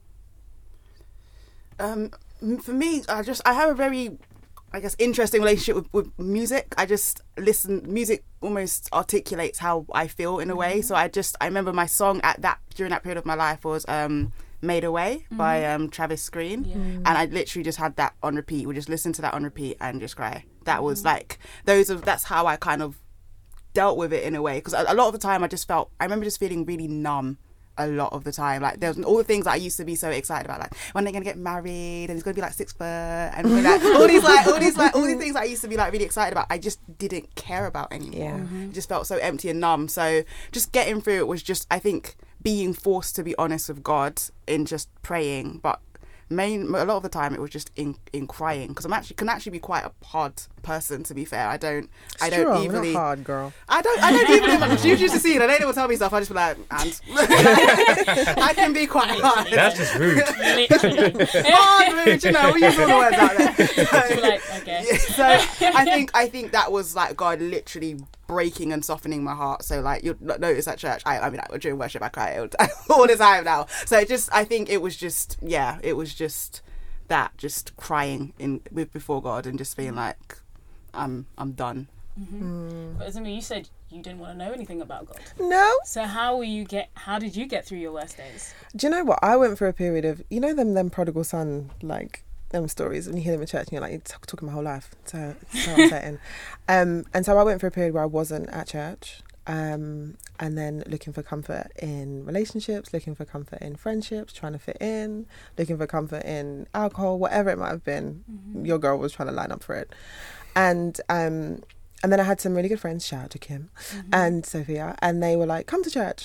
Um, for me, I just I have a very, I guess, interesting relationship with, with music. I just listen. Music almost articulates how I feel in a way. So I just I remember my song at that during that period of my life was um, Made Away mm. by um, Travis Green. Yeah. And I literally just had that on repeat. We just listen to that on repeat and just cry. That mm. was like, those of, that's how I kind of dealt with it in a way. Because a, a lot of the time I just felt, I remember just feeling really numb a lot of the time. Like there was all the things that I used to be so excited about, like when they're gonna get married and he's gonna be like six foot and like, all these like all these like all these things that I used to be like really excited about, I just didn't care about anymore. Yeah. Mm-hmm. It just felt so empty and numb. So just getting through it was just, I think, being forced to be honest with God in just praying, but main a lot of the time it was just in in crying, because I'm actually can actually be quite a hard person, to be fair. I don't I don't Strong, easily not hard, girl. I don't I don't even you used to see it. I don't even tell me stuff. I just be like, and I can be quite hard. That's just rude. Hard, rude, you know, we use all the words out there. So, like, okay. So I think I think that was like God literally breaking and softening my heart. So like you'll notice at church, I, I mean like, during worship I cry all the time now. So it just I think it was just yeah it was just that just crying in with before God and just being like I'm I'm done. Mm-hmm. Mm. But Azumi, you said you didn't want to know anything about God. No. So how will you get how did you get through your worst days? Do you know what? I went for a period of, you know them them prodigal son like them stories, when you hear them in church and you're like, you're t- talking my whole life. So it's so upsetting. um, and so I went for a period where I wasn't at church, um, and then looking for comfort in relationships, looking for comfort in friendships, trying to fit in, looking for comfort in alcohol, whatever it might have been. Mm-hmm. Your girl was trying to line up for it. And um, and then I had some really good friends, shout out to Kim mm-hmm. and Sophia, and they were like, come to church.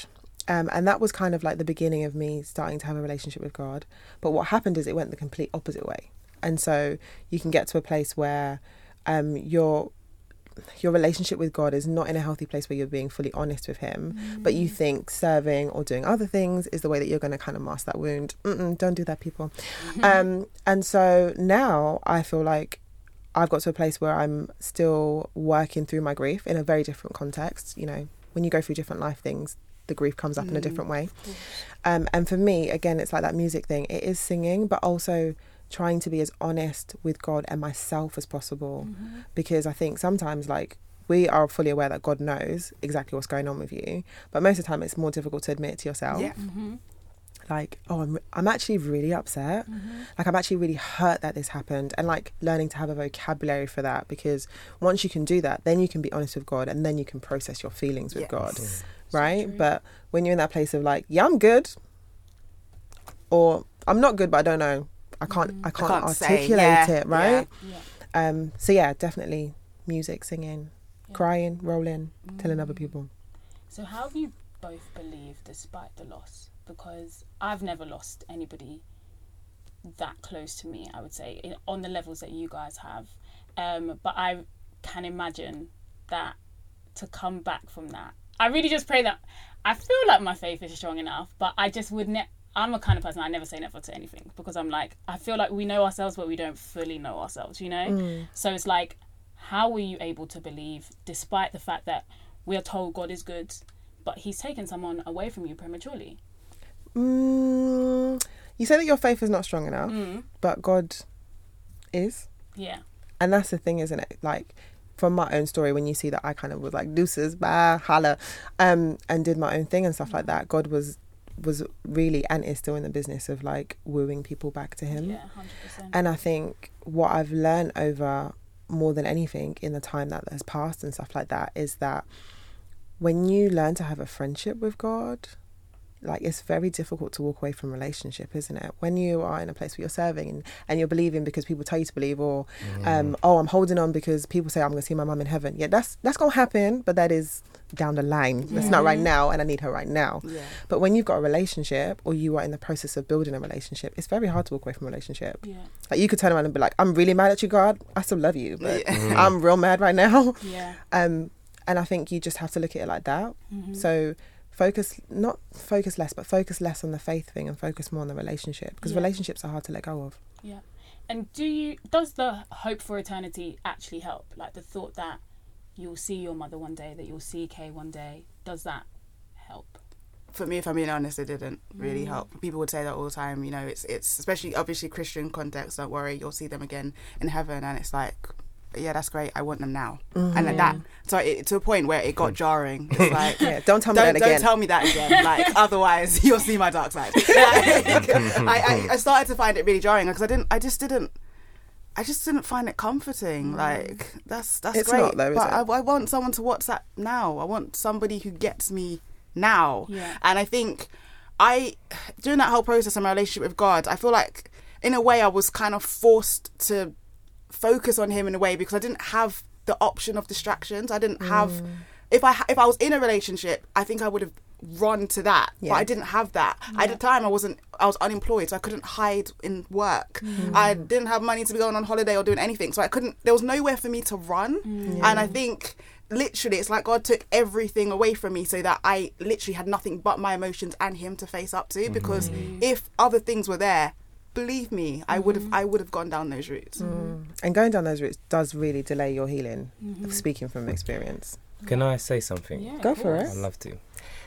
Um, and that was kind of like the beginning of me starting to have a relationship with God. But what happened is it went the complete opposite way. And so you can get to a place where um, your your relationship with God is not in a healthy place where you're being fully honest with him, mm. but you think serving or doing other things is the way that you're going to kind of mask that wound. Mm-mm, don't do that, people. Mm-hmm. Um, and so now I feel like I've got to a place where I'm still working through my grief in a very different context. You know, when you go through different life things, the grief comes up mm. in a different way. Um, and for me, again, it's like that music thing. It is singing, but also trying to be as honest with God and myself as possible, mm-hmm. because I think sometimes, like, we are fully aware that God knows exactly what's going on with you, but most of the time it's more difficult to admit it to yourself. Yeah. Mm-hmm. Like, oh, I'm I'm actually really upset. Mm-hmm. Like, I'm actually really hurt that this happened, and like learning to have a vocabulary for that, because once you can do that, then you can be honest with God, and then you can process your feelings with yes. God, mm. right? So but when you're in that place of like, yeah, I'm good, or I'm not good, but I don't know. I can't, mm. I can't, I can't articulate say, yeah, it, right? Yeah. Yeah. Um, so yeah, definitely music, singing, yeah. crying, rolling, mm. telling other people. So how have you both believed despite the loss? Because I've never lost anybody that close to me, I would say, in, on the levels that you guys have. Um, but I can imagine that to come back from that, I really just pray that, I feel like my faith is strong enough, but I just would never, I'm a kind of person, I never say never to anything, because I'm like, I feel like we know ourselves, but we don't fully know ourselves, you know? Mm. So it's like, how were you able to believe, despite the fact that we are told God is good, but he's taken someone away from you prematurely? Mm, you say that your faith is not strong enough, mm. but God is. Yeah. And that's the thing, isn't it? Like, from my own story, when you see that I kind of was like, deuces, bye, holla, um, and did my own thing and stuff mm. like that, God was was really and is still in the business of like wooing people back to him. Yeah, one hundred percent. And I think what I've learned over more than anything in the time that has passed and stuff like that is that when you learn to have a friendship with God, like, it's very difficult to walk away from a relationship, isn't it? When you are in a place where you're serving and, and you're believing because people tell you to believe, or mm. um, oh, I'm holding on because people say I'm going to see my mum in heaven. Yeah, that's that's going to happen, but that is down the line. Yeah. That's not right now, and I need her right now. Yeah. But when you've got a relationship, or you are in the process of building a relationship, it's very hard to walk away from a relationship. Yeah. Like, you could turn around and be like, I'm really mad at you, God. I still love you, but yeah. mm. I'm real mad right now. Yeah. Um, and I think you just have to look at it like that. Mm-hmm. So focus, not focus less, but focus less on the faith thing and focus more on the relationship, because yeah. relationships are hard to let go of. Yeah. And do you, does the hope for eternity actually help? Like, the thought that you'll see your mother one day, that you'll see Kay one day, does that help? For me, if I'm being honest, it didn't really mm. help. People would say that all the time, you know, it's, it's especially, obviously, Christian context, don't worry, you'll see them again in heaven, and it's like, yeah, that's great, I want them now. Mm-hmm. And like that, so it, to a point where it got jarring. It's like, yeah, don't tell me don't, that again. Don't tell me that again. Like, otherwise you'll see my dark side. Like, I, I, I started to find it really jarring, because I didn't, I just didn't, I just didn't find it comforting. Mm. Like, that's that's it's great, not, though, is but it? I, I want someone to WhatsApp now. I want somebody who gets me now. Yeah. And I think I, during that whole process of my relationship with God, I feel like in a way I was kind of forced to focus on him in a way, because I didn't have the option of distractions. I didn't have mm. if I if I was in a relationship, I think I would have run to that, yeah. but I didn't have that. Yeah. At the time I wasn't I was unemployed, so I couldn't hide in work. mm. I didn't have money to be going on holiday or doing anything, so I couldn't, there was nowhere for me to run. mm. And I think literally it's like God took everything away from me, so that I literally had nothing but my emotions and him to face up to, because mm. if other things were there, believe me, I would have I would have gone down those routes. Mm. And going down those routes does really delay your healing, mm-hmm. speaking from experience. Can I say something? Yeah, go for it. I'd love to.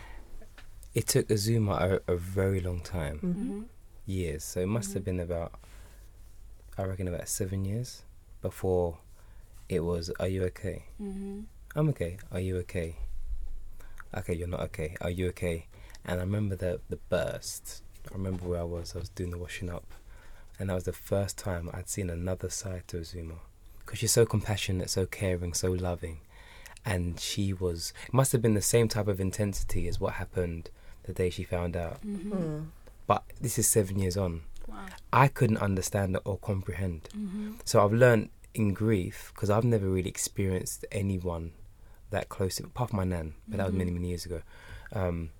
It took Azuma a, a very long time, mm-hmm. years. So it must mm-hmm. have been about, I reckon, about seven years before it was, are you okay? Mm-hmm. I'm okay. Are you okay? Okay, you're not okay. Are you okay? And I remember the the burst. I remember where I was. I was doing the washing up, and that was the first time I'd seen another side to Azuma, because she's so compassionate, so caring, so loving. And she was, it must have been the same type of intensity as what happened the day she found out. Mm-hmm. Mm. But this is seven years on. Wow. I couldn't understand it or comprehend. Mm-hmm. So I've learned in grief, because I've never really experienced anyone that close, apart from my nan, but mm-hmm. that was many, many years ago. Um,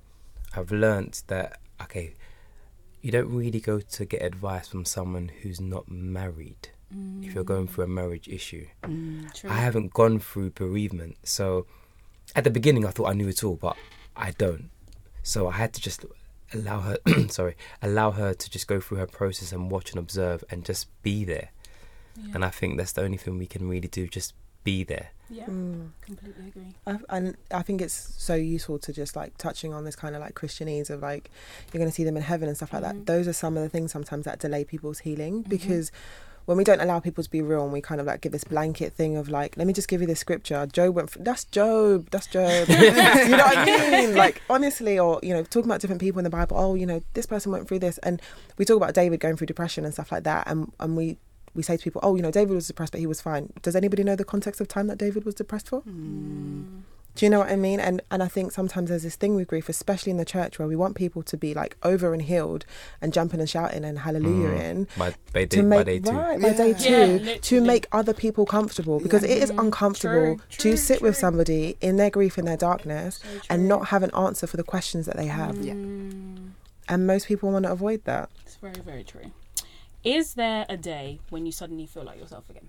I've learnt that, okay, you don't really go to get advice from someone who's not married mm. if you're going through a marriage issue. Mm, true. I haven't gone through bereavement. So at the beginning, I thought I knew it all, but I don't. So I had to just allow her, sorry, allow her to just go through her process and watch and observe and just be there. Yeah. And I think that's the only thing we can really do, just be there. Yeah, mm. completely agree. I, and I think it's so useful to just like touching on this kind of like Christianese of like you're going to see them in heaven and stuff like mm-hmm. that. Those are some of the things sometimes that delay people's healing mm-hmm. because when we don't allow people to be real and we kind of like give this blanket thing of like, let me just give you this scripture. Job went, through, that's Job, that's Job. You know what I mean? Like honestly, or, you know, talking about different people in the Bible, oh, you know, this person went through this. And we talk about David going through depression and stuff like that. And, and we, we say to people, oh, you know, David was depressed, but he was fine. Does anybody know the context of time that David was depressed for? Mm. Do you know what I mean? And and I think sometimes there's this thing with grief, especially in the church, where we want people to be like over and healed and jumping and shouting and hallelujah mm. in by, by, day, to make, by day two, right, yeah. by day two, yeah, to make other people comfortable, because yeah. it is uncomfortable true, true, to sit true. with somebody in their grief, in their darkness, so and not have an answer for the questions that they have. Mm. Yeah. And most people want to avoid that. It's very, very true. Is there a day when you suddenly feel like yourself again?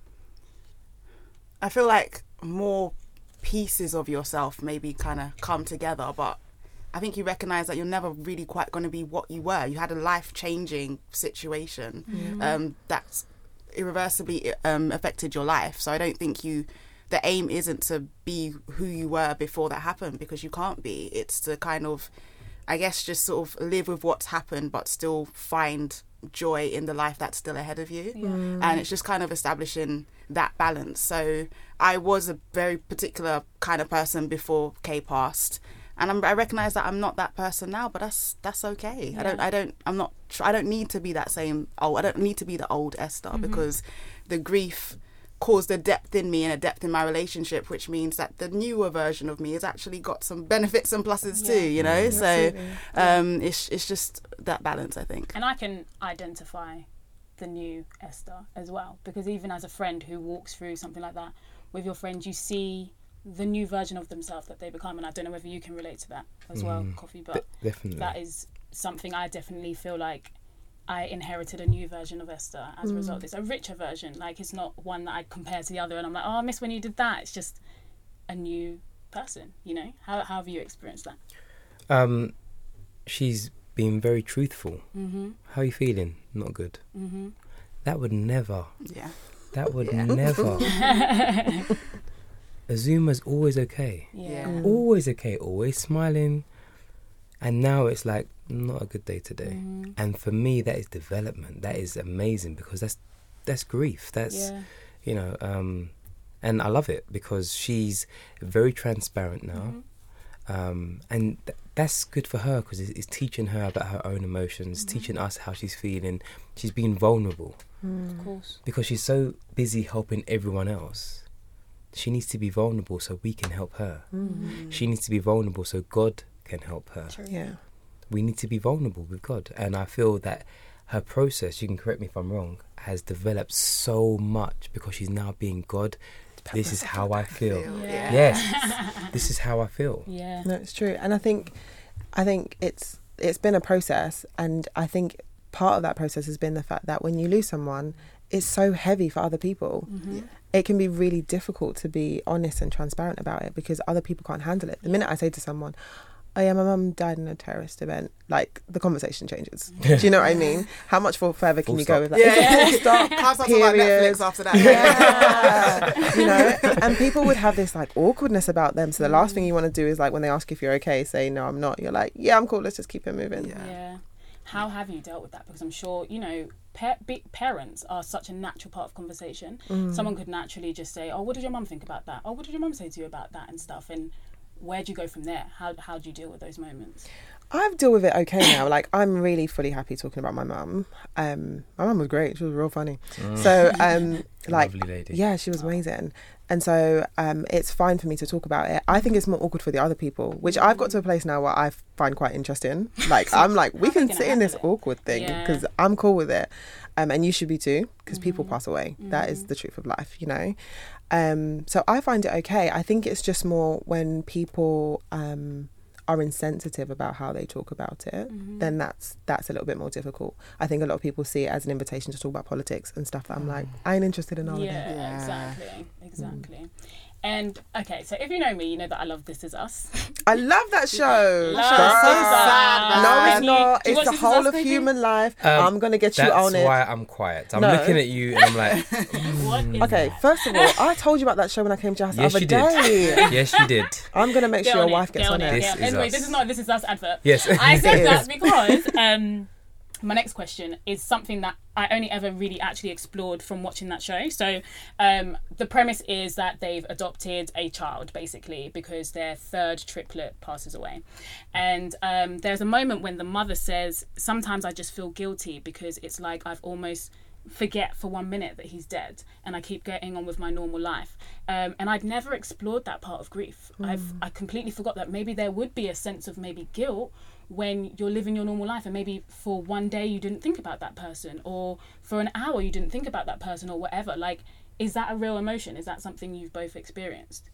I feel like more pieces of yourself maybe kind of come together, but I think you recognise that you're never really quite going to be what you were. You had a life-changing situation mm-hmm. um, that's irreversibly um, affected your life. So I don't think you... The aim isn't to be who you were before that happened, because you can't be. It's to kind of, I guess, just sort of live with what's happened but still find joy in the life that's still ahead of you. Yeah. Mm. And it's just kind of establishing that balance. So I was a very particular kind of person before Kay passed, and I'm, I recognise that I'm not that person now, but that's that's okay. Yeah. I don't I don't I'm not I don't need to be that same oh I don't need to be the old Esther mm-hmm. because the grief caused a depth in me and a depth in my relationship, which means that the newer version of me has actually got some benefits and pluses yeah. too, you know. Mm, so um, it's it's just that balance, I think. And I can identify the new Esther as well, because even as a friend who walks through something like that with your friends, you see the new version of themselves that they become. And I don't know whether you can relate to that as mm, well, Coffee, but de- definitely. That is something I definitely feel like I inherited a new version of Esther as a mm. result of this, a richer version. Like, it's not one that I compare to the other and I'm like, oh, I miss when you did that. It's just a new person, you know. How, how have you experienced that? Um, she's been very truthful. Mm-hmm. How are you feeling? Not good. Mm-hmm. That would never. Yeah. That would yeah. never. Azuma's always okay. Yeah. Mm. Always okay. Always smiling. And now it's like, not a good day today. Mm-hmm. And for me, that is development. That is amazing, because that's that's grief. That's, yeah. you know, um, and I love it because she's very transparent now. Mm-hmm. Um, and th- that's good for her, because it's, it's teaching her about her own emotions, mm-hmm. teaching us how she's feeling. She's being vulnerable. Mm. Of course. Because she's so busy helping everyone else. She needs to be vulnerable so we can help her. Mm. She needs to be vulnerable so God can help her. True. Yeah. We need to be vulnerable with God. And I feel that her process, you can correct me if I'm wrong, has developed so much because she's now being God. This is how I feel. Yeah. Yes. This is how I feel. Yeah. No, it's true. And I think I think it's it's been a process, and I think part of that process has been the fact that when you lose someone, it's so heavy for other people. Mm-hmm. Yeah. It can be really difficult to be honest and transparent about it because other people can't handle it. The minute I say to someone, oh yeah, my mum died in a terrorist event, like the conversation changes. Do you know what I mean? How much for further can Full you stop. go with that? Yeah, Yeah. yeah. Stop, Can't start talking about period. Netflix after that. Yeah. You know, and people would have this like awkwardness about them. So the last thing you want to do is like when they ask if you're okay, say no, I'm not. You're like, yeah, I'm cool. Let's just keep it moving. Yeah. Yeah. How have you dealt with that? Because I'm sure, you know, pa- big parents are such a natural part of conversation. Mm. Someone could naturally just say, oh, what did your mum think about that? Oh, what did your mum say to you about that and stuff? And where do you go from there? How how do you deal with those moments? I've dealt with it okay now. Like, I'm really fully happy talking about my mum. Um, my mum was great. She was real funny. Mm. So, um, like, Lovely lady. yeah, she was amazing. And so um, it's fine for me to talk about it. I think it's more awkward for the other people, which I've got to a place now where I find quite interesting. Like, I'm like, we How can they sit gonna in this handle it? awkward thing Yeah. because I'm cool with it. Um, and you should be too, because Mm-hmm. people pass away. That is the truth of life, you know? Um, so I find it okay. I think it's just more when people... Um, are insensitive about how they talk about it, mm-hmm. then that's that's a little bit more difficult. I think a lot of people see it as an invitation to talk about politics and stuff that I'm like, I ain't interested in all yeah, of that. Yeah, exactly, exactly. Mm. And okay, so if you know me, you know that I love This Is Us. I love that show. Love so sad. No, it's not. You, it's the whole of human life. Um, I'm gonna get you on it. That's why I'm quiet. I'm no. looking at you and I'm like, mm. what is okay. that? First of all, I told you about that show when I came to your house yes, the other you day. Did. Yes, you did. I'm gonna make get sure your it, wife gets on, on it. it. This is anyway, us. this is not This Is Us advert. Yes, I said that because um, my next question is something that I only ever really actually explored from watching that show. So um, the premise is that they've adopted a child, basically, because their third triplet passes away. And um, there's a moment when the mother says, sometimes I just feel guilty because it's like I've almost forget for one minute that he's dead and I keep getting on with my normal life. Um, and I'd never explored that part of grief. Mm. I've I completely forgot that maybe there would be a sense of maybe guilt when you're living your normal life and maybe for one day you didn't think about that person, or for an hour you didn't think about that person, or whatever. Like, is that a real emotion? Is that something you've both experienced?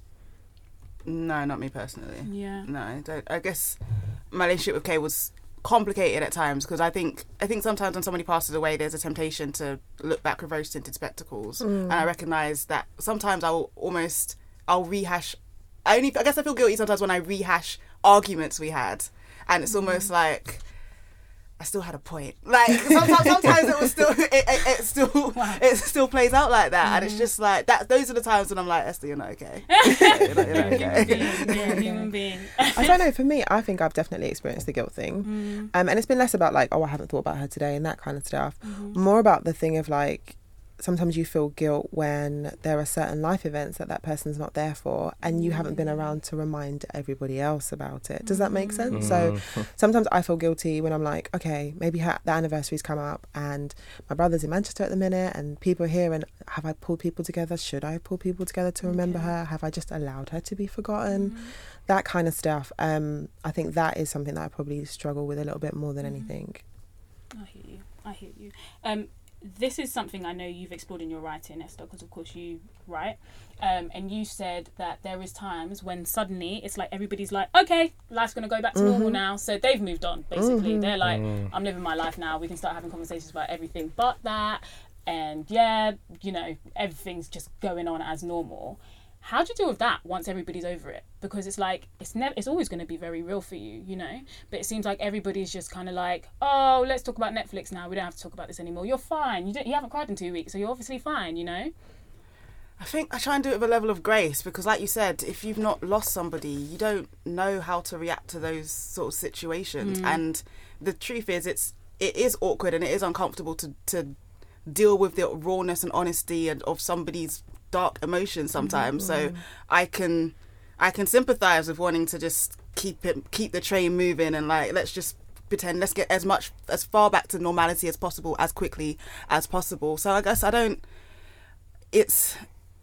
No, not me personally. Yeah. No, I don't. I guess my relationship with Kay was complicated at times because I think I think sometimes when somebody passes away there's a temptation to look back with rose-tinted spectacles, mm. and I recognise that sometimes I'll almost I'll rehash I only I guess I feel guilty sometimes when I rehash arguments we had, and it's almost like I still had a point. Like sometimes, sometimes it was still, it, it, it still, wow. it still plays out like that, mm. and it's just like that. Those are the times when I'm like, Esther, you're not okay. You're not, you're not okay. Human being, yeah, human being. I don't know. For me, I think I've definitely experienced the guilt thing, mm. um, and it's been less about like, oh, I haven't thought about her today and that kind of stuff. Mm-hmm. More about the thing of like, sometimes you feel guilt when there are certain life events that that person's not there for, and you haven't been around to remind everybody else about it. Does that make sense? Mm. So sometimes I feel guilty when I'm like, okay, maybe her, the anniversary's come up and my brother's in Manchester at the minute and people are here, and have I pulled people together? Should I pull people together to remember okay. her? Have I just allowed her to be forgotten? Mm. That kind of stuff. Um, I think that is something that I probably struggle with a little bit more than mm. anything. I hear you. I hear you. Um, This is something I know you've explored in your writing, Esther, because of course you write. Um, and you said that there is times when suddenly it's like everybody's like, okay, life's going to go back to mm-hmm. normal now. So they've moved on, basically. Mm-hmm. They're like, mm. I'm living my life now. We can start having conversations about everything but that. And yeah, you know, everything's just going on as normal. How do you deal with that once everybody's over it? Because it's like, it's never, it's always going to be very real for you, you know? But it seems like everybody's just kind of like, oh, let's talk about Netflix now. We don't have to talk about this anymore. You're fine. You don't, you haven't cried in two weeks, so you're obviously fine, you know? I think I try and do it with a level of grace because, like you said, if you've not lost somebody, you don't know how to react to those sort of situations. Mm. And the truth is, it's it is awkward and it is uncomfortable to, to deal with the rawness and honesty and of somebody's dark emotions sometimes. Mm-hmm. So I can I can sympathize with wanting to just keep it keep the train moving and like let's just pretend let's get as much as far back to normality as possible as quickly as possible. So I guess I don't it's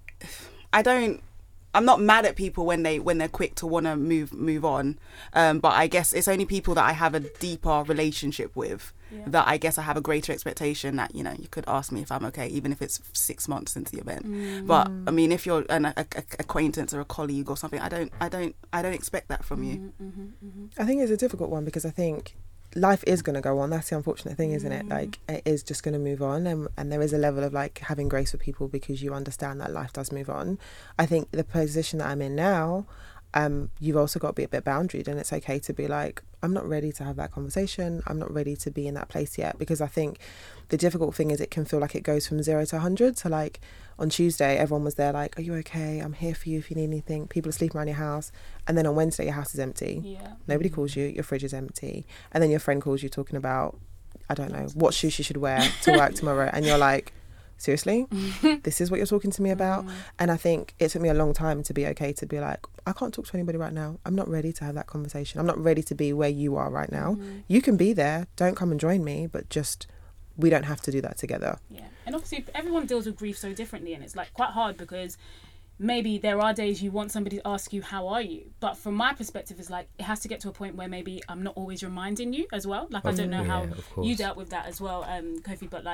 I don't I'm not mad at people when they when they're quick to want to move move on, um, but I guess it's only people that I have a deeper relationship with yeah. that I guess I have a greater expectation that, you know, you could ask me if I'm okay, even if it's six months since the event. Mm. But I mean, if you're an a, a acquaintance or a colleague or something, I don't I don't I don't expect that from you. Mm-hmm, mm-hmm. I think it's a difficult one because I think life is going to go on. That's the unfortunate thing, isn't it? Like, it is just going to move on, and, and there is a level of like having grace with people because you understand that life does move on. I think the position that I'm in now, um, you've also got to be a bit boundaried, and it's okay to be like, I'm not ready to have that conversation. I'm not ready to be in that place yet, because I think the difficult thing is it can feel like it goes from zero to one hundred. So like on Tuesday, everyone was there like, are you okay? I'm here for you if you need anything. People are sleeping around your house. And then on Wednesday, your house is empty. Yeah. Nobody calls you. Your fridge is empty. And then your friend calls you talking about, I don't know, what shoes she should wear to work tomorrow. And you're like, seriously? This is what you're talking to me about? And I think it took me a long time to be okay to be like, I can't talk to anybody right now. I'm not ready to have that conversation. I'm not ready to be where you are right now. Mm-hmm. You can be there. Don't come and join me, but just, we don't have to do that together. Yeah. And obviously everyone deals with grief so differently, and it's like quite hard because maybe there are days you want somebody to ask you, how are you? But from my perspective, it's like, it has to get to a point where maybe I'm not always reminding you as well. Like, I don't know yeah, how you dealt with that as well, um, Kofi, but like,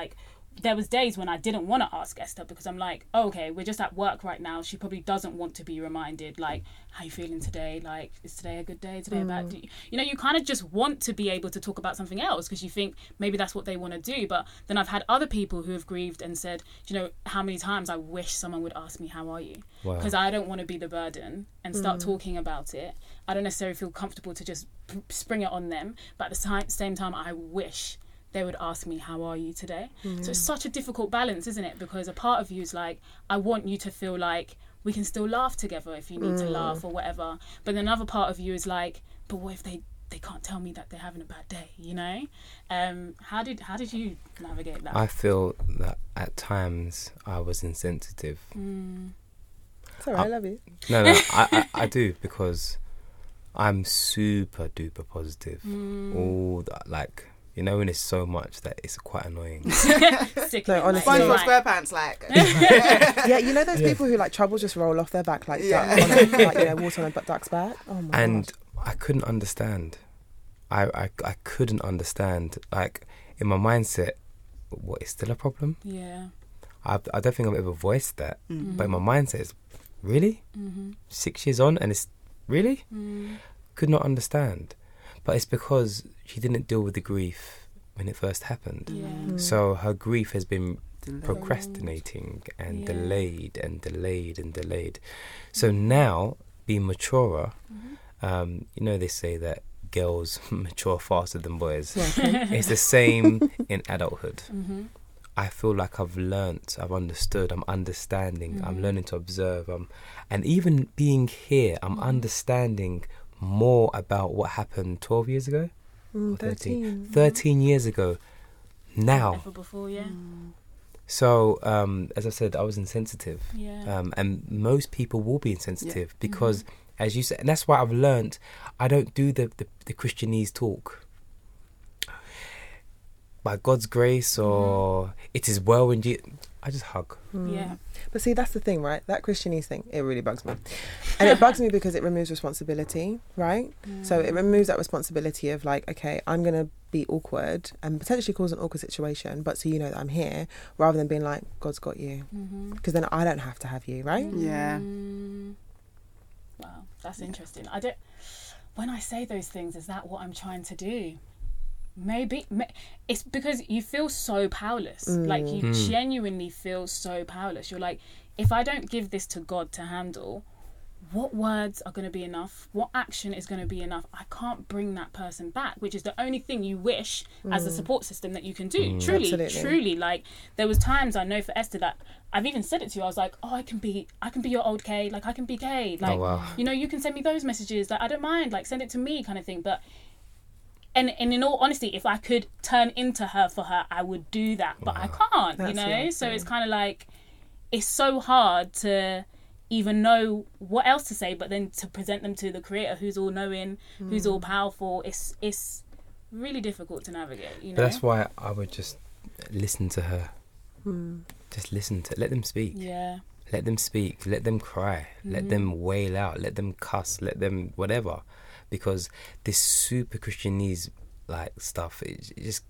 there was days when I didn't want to ask Esther because I'm like, oh, okay, we're just at work right now. She probably doesn't want to be reminded, like, how you feeling today? Like, is today a good day? Today mm. a bad day? You know, you kind of just want to be able to talk about something else because you think maybe that's what they want to do. But then I've had other people who have grieved and said, you know, how many times I wish someone would ask me, how are you? Because wow. I don't want to be the burden and start mm. talking about it. I don't necessarily feel comfortable to just p- spring it on them. But at the same time, I wish they would ask me, how are you today? Mm. So it's such a difficult balance, isn't it? Because a part of you is like, I want you to feel like we can still laugh together if you need mm. to laugh or whatever. But another part of you is like, but what if they, they can't tell me that they're having a bad day, you know? Um, how did how did you navigate that? I feel that at times I was insensitive. Mm. Sorry, I, I love you. No, no, I, I, I do because I'm super duper positive. Mm. All that, like... You know, when it's so much that it's quite annoying. Sick. No, honestly. SpongeBob SquarePants, like. Yeah, you know those yeah. people who like troubles just roll off their back like, yeah. duck, on a, like you know, water on a duck's back. Oh my and God. I couldn't understand. I, I I couldn't understand. Like in my mindset, what is still a problem? Yeah. I I don't think I've ever voiced that, mm-hmm. but in my mindset, it's really mm-hmm. six years on, and it's really mm. could not understand. But it's because she didn't deal with the grief when it first happened. Yeah. Mm. So her grief has been delayed. procrastinating and yeah. delayed and delayed and delayed. So now, being maturer, mm-hmm. um, you know, they say that girls mature faster than boys. Yeah. It's the same in adulthood. Mm-hmm. I feel like I've learnt, I've understood, I'm understanding, mm-hmm. I'm learning to observe. Um, and even being here, I'm mm-hmm. understanding more about what happened twelve years ago. Mm, thirteen. thirteen years ago. Now. Ever before, yeah. Mm. So, um, as I said, I was insensitive. Yeah. Um, and most people will be insensitive yeah. because, mm-hmm. as you said, and that's why I've learnt, I don't do the, the, the Christianese talk. By God's grace or mm-hmm. it is well in Jesus. I just hug. Mm. Yeah. But see, that's the thing, right? That Christianese thing, it really bugs me. And it bugs me because it removes responsibility, right? Mm. So it removes that responsibility of like, okay, I'm going to be awkward and potentially cause an awkward situation, but so you know that I'm here, rather than being like, God's got you. Because mm-hmm. then I don't have to have you, right? Yeah. Mm. Wow, that's interesting. I don't... When I say those things, is that what I'm trying to do? Maybe it's because you feel so powerless. Mm. Like you mm. genuinely feel so powerless. You're like, if I don't give this to God to handle, what words are going to be enough? What action is going to be enough? I can't bring that person back, which is the only thing you wish mm. as a support system that you can do. Mm. Truly, Absolutely. truly. Like there was times I know for Esther that I've even said it to you. I was like, oh, I can be, I can be your old Kay. Like I can be Kay. Like, oh, wow. you know, you can send me those messages. Like I don't mind. Like send it to me, kind of thing. But And and in all honesty, if I could turn into her for her, I would do that. But wow. I can't, That's you know? It, so yeah. it's kind of like, it's so hard to even know what else to say, but then to present them to the Creator who's all-knowing, mm. who's all-powerful. It's it's really difficult to navigate, you know? But that's why I would just listen to her. Mm. Just listen to Let them speak. Yeah. Let them speak. Let them cry. Mm. Let them wail out. Let them cuss. Let them whatever. Because this super Christianese like stuff, it, it just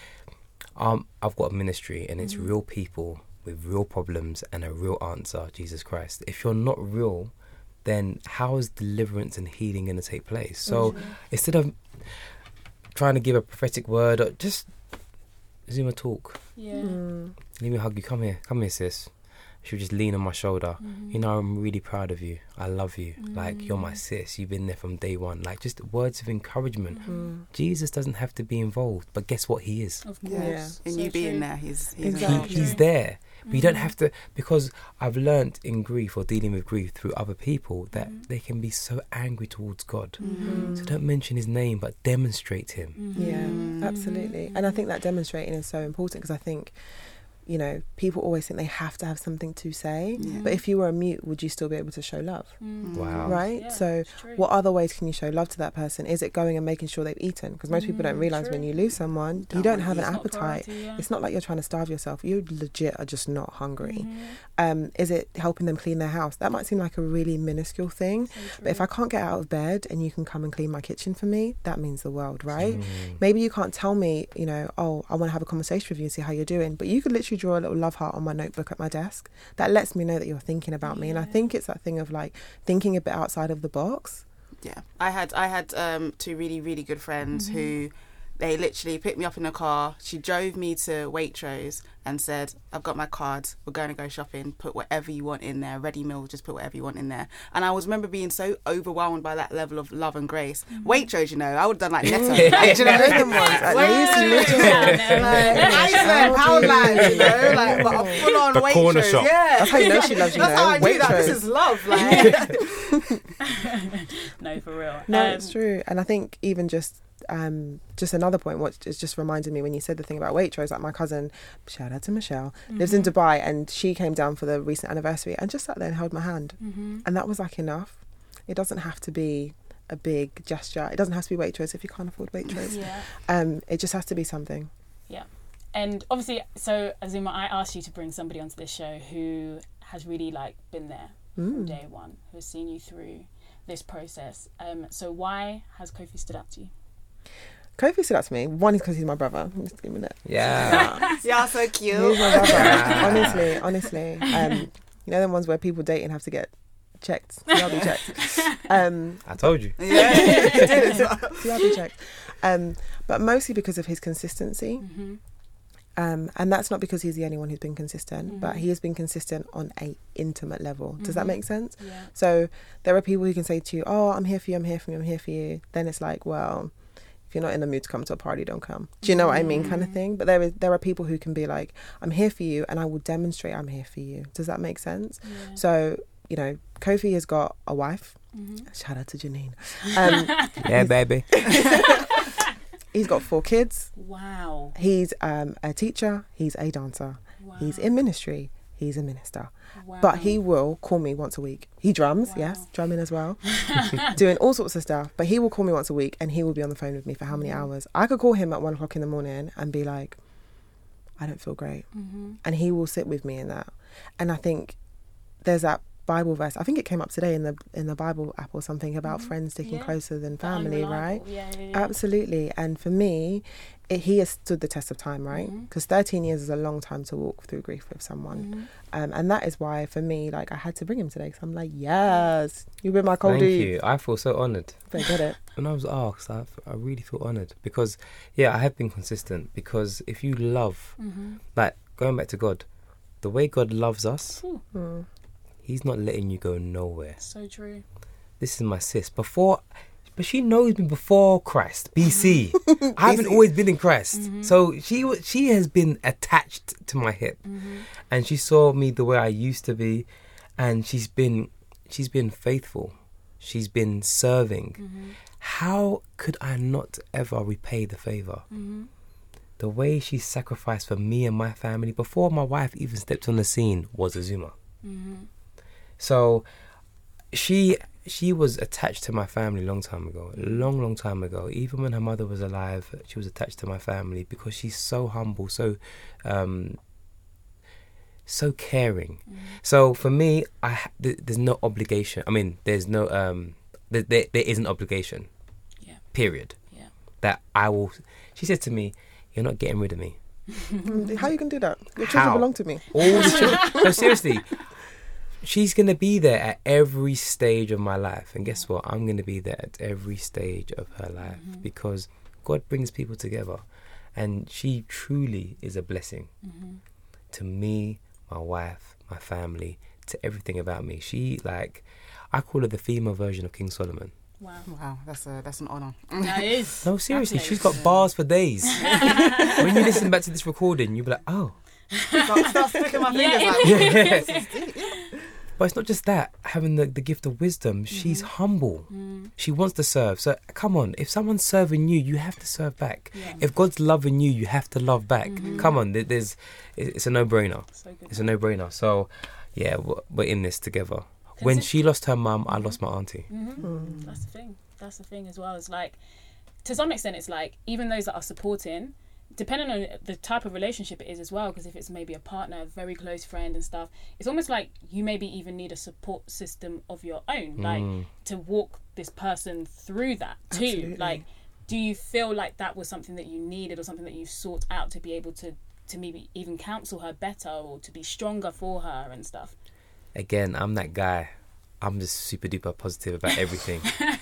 um I've got a ministry and it's mm. real people with real problems and a real answer, Jesus Christ. If you're not real, then how is deliverance and healing going to take place? So mm-hmm. instead of trying to give a prophetic word, or just Zoom a talk. Yeah. Mm. Let me hug you. Come here. Come here, sis. She would just lean on my shoulder. Mm-hmm. You know, I'm really proud of you. I love you. Mm. Like, you're my sis. You've been there from day one. Like, just words of encouragement. Mm. Jesus doesn't have to be involved, but guess what? He is. Of course. Yeah. And so you being true. there, he's, he's exactly. He, he's there. But you don't have to, because I've learnt in grief or dealing with grief through other people that mm. they can be so angry towards God. Mm-hmm. So don't mention his name, but demonstrate him. Mm-hmm. Yeah, absolutely. And I think that demonstrating is so important, because I think, you know, people always think they have to have something to say. Yeah. But if you were a mute, would you still be able to show love? Mm. Wow. Right? Yeah, so it's true. what other ways can you show love to that person? Is it going and making sure they've eaten? Because most people don't Mm, realise true. when you lose someone, Don't you don't wanna have an eat. It's not appetite. priority, yeah. It's not like you're trying to starve yourself. You legit are just not hungry. Mhm. Um, is it helping them clean their house? That might seem like a really minuscule thing. So But if true. I can't get out of bed and you can come and clean my kitchen for me, that means the world, right? Mm. Maybe you can't tell me, you know, oh, I want to have a conversation with you and see how you're doing. But you could literally draw a little love heart on my notebook at my desk. That lets me know that you're thinking about me. And I Yeah. think it's that thing of like thinking a bit outside of the box. Yeah, I had I had um, two really really good friends who they literally picked me up in a car. She drove me to Waitrose and said, "I've got my card. We're going to go shopping. Put whatever you want in there. Ready meal. Just put whatever you want in there." And I was remember being so overwhelmed by that level of love and grace. Waitrose, you know, I would have done like Netto. Like, do you know what I mean? At Wait, least literally. like, Iceland, Poundland, you know, like, but a full on The Waitrose. corner shop. Yeah, That's how you know she loves you, That's though. how I knew that. This Waitrose. is love. Like, No, for real. No, Um, it's true. And I think even just um just another point, what is just reminded me when you said the thing about Waitrose, like my cousin, shout out to Michelle, lives in Dubai, and she came down for the recent anniversary and just sat there and held my hand. mhm. And that was like enough. It doesn't have to be a big gesture. It doesn't have to be Waitrose if you can't afford Waitrose. Yeah. Um, it just has to be something. And obviously, so Azuma, I asked you to bring somebody onto this show who has really like been there from Mm. day one, who has seen you through this process. Um, so why has Kofi stood out to you? Kofi stood out to me. One is because he's my brother. I'm just giving it. Yeah. yeah, so cute. He's my brother. honestly, honestly. Um, you know the ones where people dating have to get checked. C R B checked. Um, I told you. Yeah, you did as well. C R B checked. Um, but mostly because of his consistency. Mm-hmm. Um, and that's not because he's the only one who's been consistent, Mhm. but he has been consistent on a intimate level. Does that Mhm. make sense? Yeah. So there are people who can say to you, "Oh, I'm here for you. I'm here for you. I'm here for you." Then it's like, well, if you're not in the mood to come to a party, don't come. Do you know what I mean, kind of Mhm. thing? But there is there are people who can be like, "I'm here for you, and I will demonstrate I'm here for you." Does that make sense? Yeah. So you know, Kofi has got a wife. Mhm. Shout out to Janine. Um, Yeah, baby. he's got four kids. Wow. He's um, a teacher. He's a dancer. Wow. He's in ministry. He's a minister. Wow. But he will call me once a week. He drums, Wow. yes, drumming as well, doing all sorts of stuff. But he will call me once a week and he will be on the phone with me for how many Mm-hmm. hours? I could call him at one o'clock in the morning and be like, I don't feel great. Mm-hmm. And he will sit with me in that. And I think there's that Bible verse. I think it came up today in the in the Bible app or something about friends sticking Mm-hmm. Yeah. closer than The family, right? unreliable. Yeah, yeah, yeah. Absolutely. And for me, it, he has stood the test of time, right? Mhm. Because thirteen years is a long time to walk through grief with someone. Mhm. Um, and that is why, for me, like, I had to bring him today. Because I'm like, yes, you've been my cold Thank dude. you. I feel so honoured. They get it. When I was asked, I, I really feel honoured because, yeah, I have been consistent. Because if you love, Mm-hmm. like going back to God, the way God loves us, Mm. He's not letting you go nowhere. So true. This is my sis. Before, but she knows me before Christ, B C. I haven't always been in Christ, Mhm. so she wa- she has been attached to my hip, Mm-hmm. and she saw me the way I used to be, and she's been she's been faithful. She's been serving. Mm-hmm. How could I not ever repay the favor? Mm-hmm. The way she sacrificed for me and my family before my wife even stepped on the scene was Azuma. Mm-hmm. So she she was attached to my family a long time ago, a long, long time ago. Even when her mother was alive, she was attached to my family because she's so humble, so um, so caring. Mm-hmm. So for me, I ha- th- there's no obligation. I mean, there's no um, th- there there is an obligation. Yeah. Period. Yeah. That I will. She said to me, "You're not getting rid of me." How you can do that? Your children How? belong to me. All the children. No, seriously. She's going to be there at every stage of my life. And guess what? I'm going to be there at every stage of her life Mm-hmm. because God brings people together. And she truly is a blessing Mm-hmm. to me, my wife, my family, to everything about me. She, like, I call her the female version of King Solomon. Wow. Wow, that's a that's an honour. That is. No, seriously, Accolades. she's got bars for days. When you listen back to this recording, you'll be like, oh. Start, start sticking my fingers Yeah, like, Yeah. this is deep. But it's not just that, having the, the gift of wisdom. Mm-hmm. She's humble. Mm. She wants to serve. So come on, if someone's serving you, you have to serve back. Yeah. If God's loving you, you have to love back. Mm-hmm. Come on, there's it's a no-brainer. So it's a no-brainer. So yeah, we're in this together. When she lost her mum, I lost my auntie. Mm-hmm. Mm. That's the thing. That's the thing as well. It's like, to some extent, it's like, even those that are supporting, depending on the type of relationship it is as well, because if it's maybe a partner, a very close friend and stuff, it's almost like you maybe even need a support system of your own, mm. like to walk this person through that too. Absolutely. Like, do you feel like that was something that you needed or something that you sought out to be able to, to maybe even counsel her better or to be stronger for her and stuff? Again, I'm that guy. I'm just super duper positive about everything.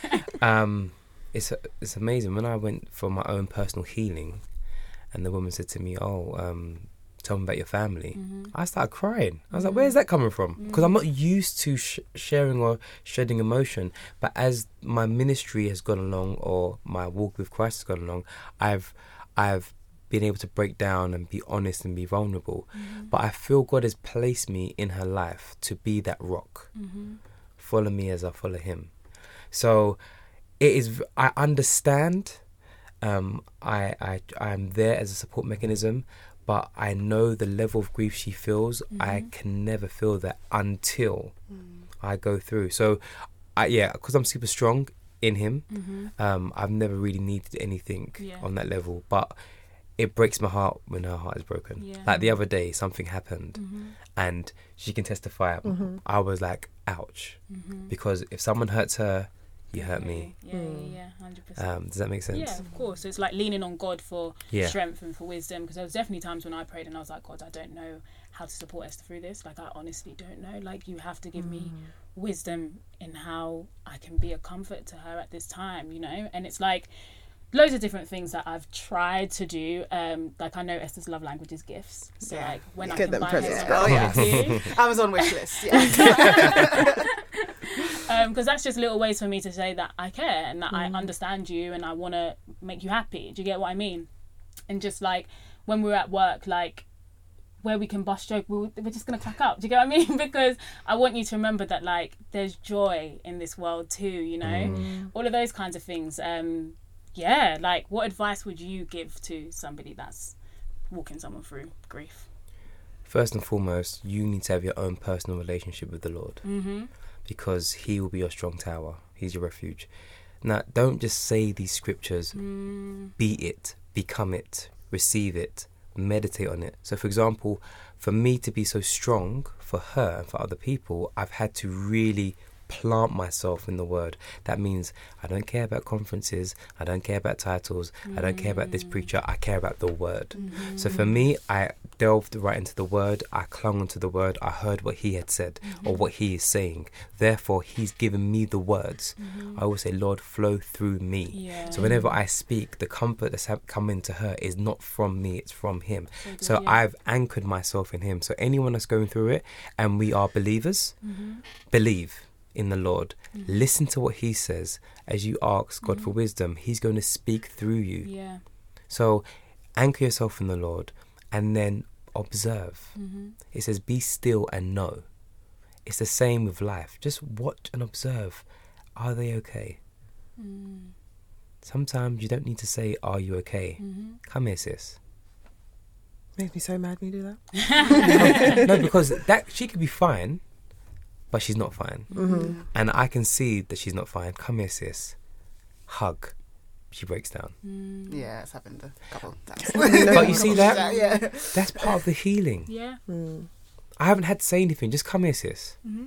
um, it's it's amazing. When I went for my own personal healing, and the woman said to me, "Oh, um, tell me about your family," mm-hmm. I started crying. I was mm-hmm. like, "Where's that coming from?" Because mm-hmm. I'm not used to sh- sharing or shedding emotion. But as my ministry has gone along, or my walk with Christ has gone along, I've I've been able to break down and be honest and be vulnerable. Mm-hmm. But I feel God has placed me in her life to be that rock. Mm-hmm. Follow me as I follow him. So it is, I understand, um, I, I, I'm there as a support mechanism, but I know the level of grief she feels. Mm-hmm. I can never feel that until mm. I go through. So I, yeah, because I'm super strong in him, mm-hmm. um, I've never really needed anything yeah. on that level, but it breaks my heart when her heart is broken. Yeah. Like the other day, something happened, mm-hmm. and she can testify. Mm-hmm. I was like, ouch. Mm-hmm. Because if someone hurts her, you hurt yeah, me. Yeah, yeah, yeah, one hundred percent. Um, does that make sense? Yeah, of course. So it's like leaning on God for yeah. strength and for wisdom. Because there was definitely times when I prayed and I was like, God, I don't know how to support Esther through this. Like, I honestly don't know. Like, you have to give mm. me wisdom in how I can be a comfort to her at this time, you know? And it's like, loads of different things that I've tried to do. Um, like I know Esther's love language is gifts. So yeah. like when Get I can buy her stuff, oh, yeah. Amazon wish list. Yeah. um, because that's just little ways for me to say that I care and that mm. I understand you and I want to make you happy. Do you get what I mean? And just like when we're at work, like where we can bust joke, we're, we're just gonna crack up. Do you get what I mean? Because I want you to remember that like there's joy in this world too. You know, mm. all of those kinds of things. Um, Yeah, like what advice would you give to somebody that's walking someone through grief? First and foremost, you need to have your own personal relationship with the Lord, mm-hmm. because he will be your strong tower. He's your refuge. Now, don't just say these scriptures. Mm. Be it, become it, receive it, meditate on it. So, for example, for me to be so strong for her and for other people, I've had to really plant myself in the word. That means I don't care about conferences, I don't care about titles, mm. I don't care about this preacher, I care about the word. Mm-hmm. So for me, I delved right into the word, I clung onto the word, I heard what he had said, mm-hmm. or what he is saying. Therefore, he's given me the words. Mm-hmm. I always say, Lord, flow through me. Yeah. So whenever I speak, the comfort that's come into her is not from me, it's from him. So, good, so yeah. I've anchored myself in him. So anyone that's going through it, and we are believers, mm-hmm. believe in the Lord. Mm-hmm. Listen to what he says. As you ask God mm-hmm. for wisdom, he's going to speak through you. Yeah. So anchor yourself in the Lord and then observe. Mm-hmm. It says be still and know. It's the same with life. Just watch and observe. Are they okay? Mm. Sometimes you don't need to say, are you okay? Mm-hmm. Come here, sis. Makes me so mad when you do that. no, no, because that she could be fine, but she's not fine. Mm-hmm. And I can see that she's not fine. Come here, sis. Hug. She breaks down. Mm. Yeah, it's happened a couple times. But you see that? Yeah. That's part of the healing. Yeah. Mm. I haven't had to say anything. Just come here, sis. Mm-hmm.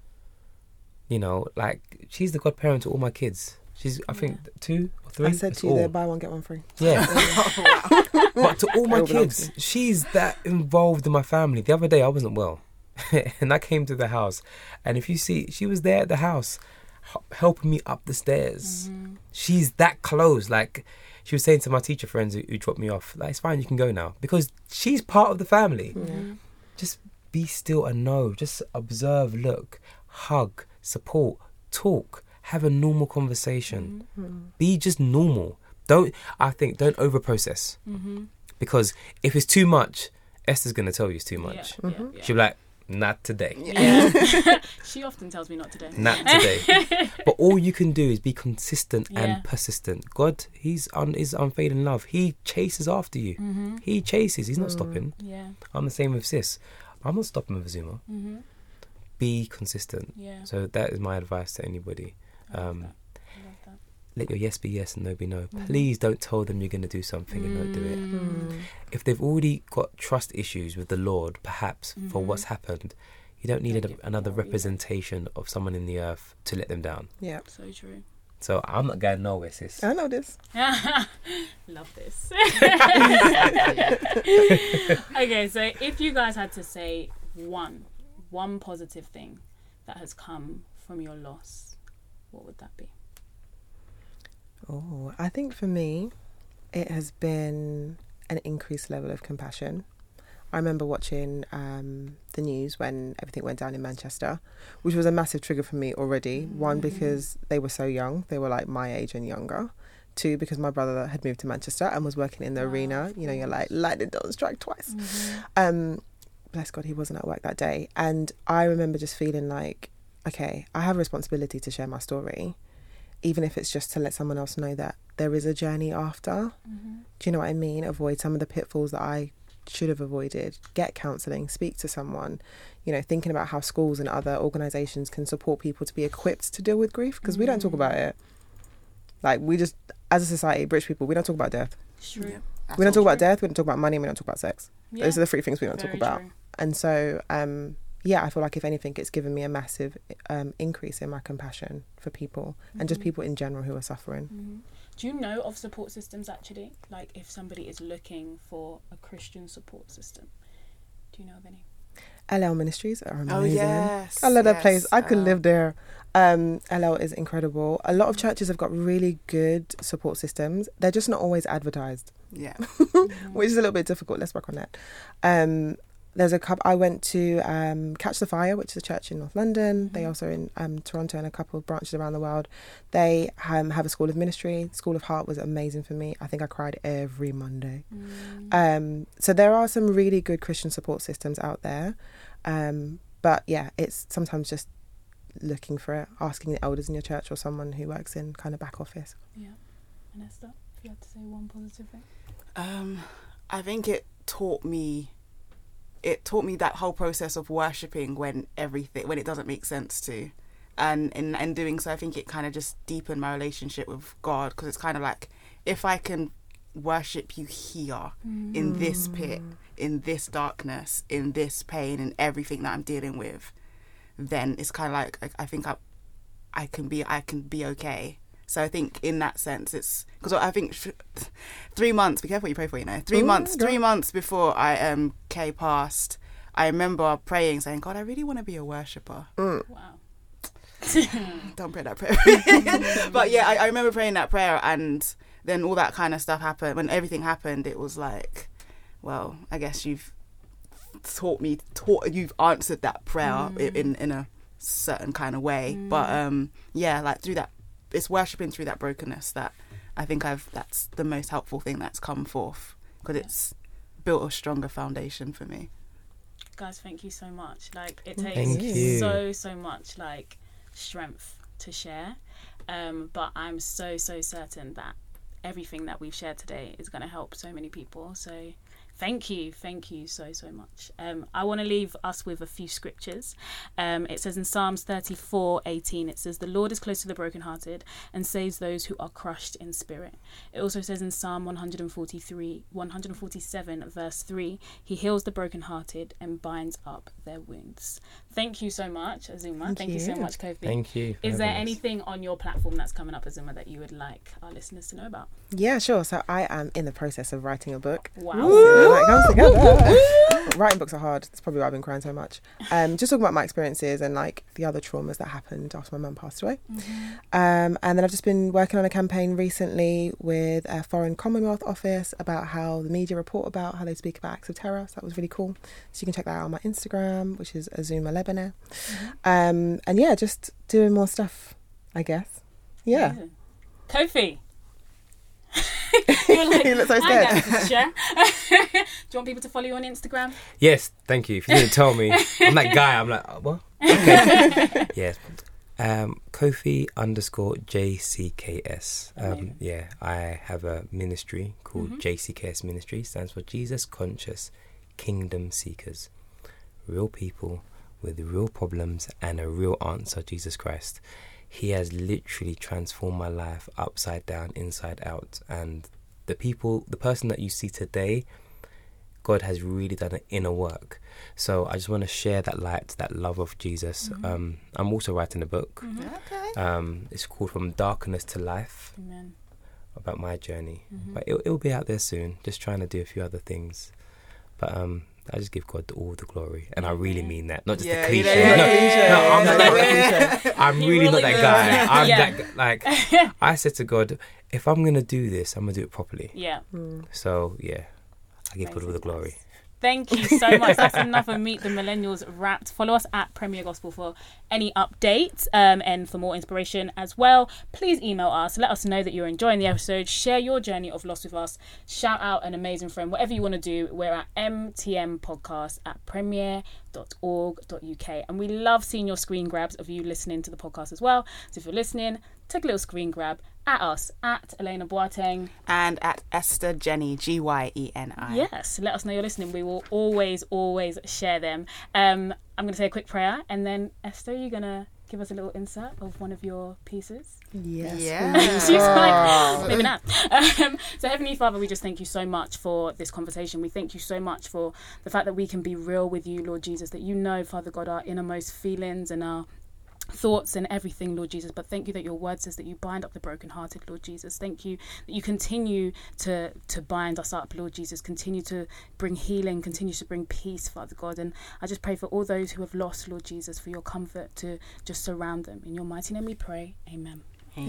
You know, like, she's the godparent to all my kids. She's, I think, yeah. two or three. I said to you there, buy one, get one free. Yeah. Oh, wow. But to all my kids, she's that involved in my family. The other day, I wasn't well. And I came to the house, and if you see, she was there at the house h- helping me up the stairs. Mm-hmm. She's that close. Like, she was saying to my teacher friends who, who dropped me off, like, it's fine, you can go now, because she's part of the family. Mm-hmm. Just be still and know. Just observe, look, hug, support, talk, have a normal conversation. Mm-hmm. Be just normal. Don't, I think, don't over process. Mm-hmm. Because if it's too much, Esther's going to tell you it's too much. Yeah, mm-hmm. yeah, yeah. She'll be like, Not today. Yeah. She often tells me not today. Not today. But all you can do is be consistent Yeah. and persistent. God, He's un, is unfailing love. He chases after you. Mm-hmm. He chases. He's not stopping. Yeah. I'm the same with sis. I'm not stopping with Azuma. Mm-hmm. Be consistent. Yeah. So that is my advice to anybody. I love Um, that. I love that. let your yes be yes and no be no. Mhm. Please don't tell them you're going to do something and not do it. Mm. If they've already got trust issues with the Lord, perhaps for Mhm. what's happened, you don't need Don't a, give them another more reason. representation of someone in the earth to let them down. Yeah. So true. So I'm not going nowhere, sis. I know this. Love this. Okay, so if you guys had to say one, one positive thing that has come from your loss, what would that be? Oh, I think for me, it has been an increased level of compassion. I remember watching um, the news when everything went down in Manchester, which was a massive trigger for me already. One, because they were so young. They were like my age and younger. Two, because my brother had moved to Manchester and was working in the Wow, arena. of You know, you're course. like, lightning don't strike twice. Mm-hmm. Um, bless God, he wasn't at work that day. And I remember just feeling like, okay, I have a responsibility to share my story, even if it's just to let someone else know that there is a journey after. Mm-hmm. Do you know what I mean? Avoid some of the pitfalls that I should have avoided. Get counselling, speak to someone. You know, thinking about how schools and other organisations can support people to be equipped to deal with grief, because we don't talk about it. Like, we just, as a society, British people, we don't talk about death. It's true. we don't talk about death, we don't talk about money, we don't talk about sex. Yeah. Those are the three things we don't talk Very about. true. And so, um, yeah, I feel like if anything, it's given me a massive um, increase in my compassion for people and just Mhm. people in general who are suffering. Mm-hmm. Do you know of support systems actually? Like if somebody is looking for a Christian support system, do you know of any? L L Ministries are amazing. Oh, yes. I love that yes, place. I could uh, live there. Um, L L is incredible. A lot of churches have got really good support systems. They're just not always advertised, Yeah. which is a little bit difficult. Let's work on that. Um, there's a couple. I went to um, Catch the Fire, which is a church in North London. They also are in um, Toronto and a couple of branches around the world. They um, have a school of ministry. School of Heart was amazing for me. I think I cried every Monday. Mm. Um, so there are some really good Christian support systems out there. Um, but yeah, it's sometimes just looking for it, asking the elders in your church or someone who works in kind of back office. Yeah. And Esther, if you had to say one positive thing. Um, I think it taught me, it taught me that whole process of worshipping when everything, when it doesn't make sense to. And in, in doing so, I think it kind of just deepened my relationship with God, because it's kind of like, if I can worship you here, in this pit, in this darkness, in this pain, in everything that I'm dealing with, then it's kind of like, I, I think I, I can be, I can be okay. So I think in that sense, it's because I think th- three months. Be careful what you pray for, you know. Three Ooh, months, girl. three months before I um Kay passed, I remember praying, saying, "God, I really want to be a worshipper." Wow. Don't pray that prayer. But yeah, I, I remember praying that prayer, and then all that kind of stuff happened. When everything happened, it was like, well, I guess you've taught me, taught you've answered that prayer i in in a certain kind of way. But um, yeah, like through that. It's worshipping through that brokenness that I think I've that's the most helpful thing that's come forth, because it's built a stronger foundation for me. Guys, thank you so much. Like it Thank takes you. so so much like strength to share, um, but I'm so so certain that everything that we've shared today is going to help so many people. So thank you, thank you so so much. Um, I want to leave us with a few scriptures. Um, it says in Psalms thirty-four eighteen, it says, "The Lord is close to the brokenhearted and saves those who are crushed in spirit." It also says in Psalm one forty-three, one forty-seven verse three, "He heals the brokenhearted and binds up their wounds." Thank you so much, Azuma. Thank, Thank you. so you. much, Kofi. Thank you. for Is there having us. anything on your platform that's coming up, Azuma, that you would like our listeners to know about? Yeah, sure. So I am in the process of writing a book. Wow. So that comes together. Writing books are hard. That's probably why I've been crying so much. Um, just talking about my experiences and like the other traumas that happened after my mum passed away. Um, and then I've just been working on a campaign recently with a Foreign Commonwealth Office about how the media report about how they speak about acts of terror. So that was really cool. So you can check that out on my Instagram, which is Azuma Lebanon. Um, and yeah, just doing more stuff, I guess. Yeah. Amazing. Kofi. You're like, You look so "Hi, scared." guys, this is Cher." Do you want people to follow you on Instagram? Yes, thank you. If you didn't tell me, I'm that guy. I'm like, oh, what? Okay. Yes. Um, Kofi underscore J C K S. Um, yeah, I have a ministry called Mm-hmm. J C K S Ministry. Stands for Jesus Conscious Kingdom Seekers. Real people with real problems and a real answer, Jesus Christ. He has literally transformed my life upside down, inside out. And the people, the person that you see today, God has really done an inner work. So I just want to share that light, that love of Jesus. Mm-hmm. Um, I'm also writing a book. Okay. Um, it's called From Darkness to Life, Amen. about my journey. Mm-hmm. But it'll, it'll be out there soon. Just trying to do a few other things. But um, I just give God all the glory, and I really mean that. Not just Yeah, the you cliche. know, no, yeah, no, I'm yeah, not yeah. that. I'm He really not really that will. guy. I'm Yeah. that like. I said to God, if I'm gonna do this, I'm gonna do it properly. Yeah. So yeah, I give God all the Amazing, glory. guys. Thank you so much. That's enough of Meet the Millennials wrapped. Follow us at Premier Gospel for any updates um, and for more inspiration as well. Please email us. Let us know that you're enjoying the episode. Share your journey of loss with us. Shout out an amazing friend. Whatever you want to do, we're at M T M podcast at premier dot org dot U K. And we love seeing your screen grabs of you listening to the podcast as well. So if you're listening, take a little screen grab at us, at Elena Boateng. And at Esther Jenny, G Y E N I. Yes, let us know you're listening. We will always, always share them. Um, I'm going to say a quick prayer, and then Esther, you're going to give us a little insert of one of your pieces. Yes. Yeah. She's like, maybe not. Um, so, Heavenly Father, we just thank you so much for this conversation. We thank you so much for the fact that we can be real with you, Lord Jesus, that you know, Father God, our innermost feelings and our thoughts and everything, Lord Jesus. But thank you that your word says that you bind up the brokenhearted, Lord Jesus. Thank you that you continue to to bind us up, Lord Jesus. Continue to bring healing, continue to bring peace, Father God. And I just pray for all those who have lost, Lord Jesus, for your comfort to just surround them. In your mighty name we pray. Amen.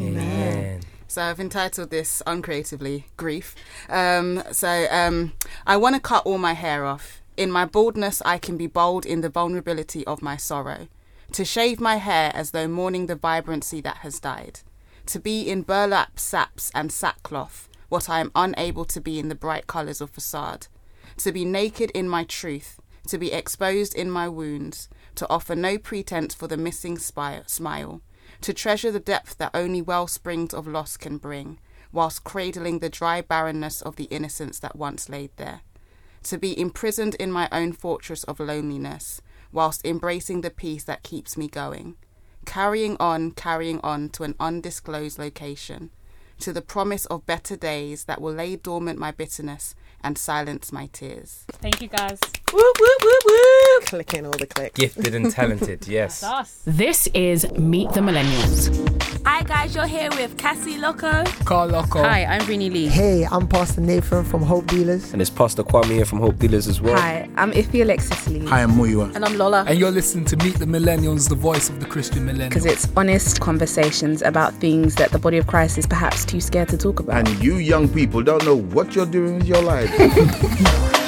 Amen. So I've entitled this uncreatively Grief. Um, so um, I want to cut all my hair off. In my baldness, I can be bold in the vulnerability of my sorrow. To shave my hair as though mourning the vibrancy that has died. To be in burlap saps and sackcloth, what I am unable to be in the bright colours of facade. To be naked in my truth, to be exposed in my wounds, to offer no pretense for the missing spire, smile. To treasure the depth that only wellsprings of loss can bring, whilst cradling the dry barrenness of the innocence that once laid there. To be imprisoned in my own fortress of loneliness, whilst embracing the peace that keeps me going, carrying on, carrying on to an undisclosed location, to the promise of better days that will lay dormant my bitterness and silence my tears. Thank you, guys. Woo, woo, woo, woo. Clicking all the clicks. Gifted and talented, yes. That's us. This is Meet the Millennials. Hi guys, you're here with Cassie Loco. Carl Loco. Hi, I'm Rini Lee. Hey, I'm Pastor Nathan from Hope Dealers. And it's Pastor Kwame here from Hope Dealers as well. Hi, I'm Ife Alexis Lee. I am Muiwa. And I'm Lola. And you're listening to Meet the Millennials, the voice of the Christian millennial. Because it's honest conversations about things that the body of Christ is perhaps too scared to talk about. And you young people don't know what you're doing with your lives.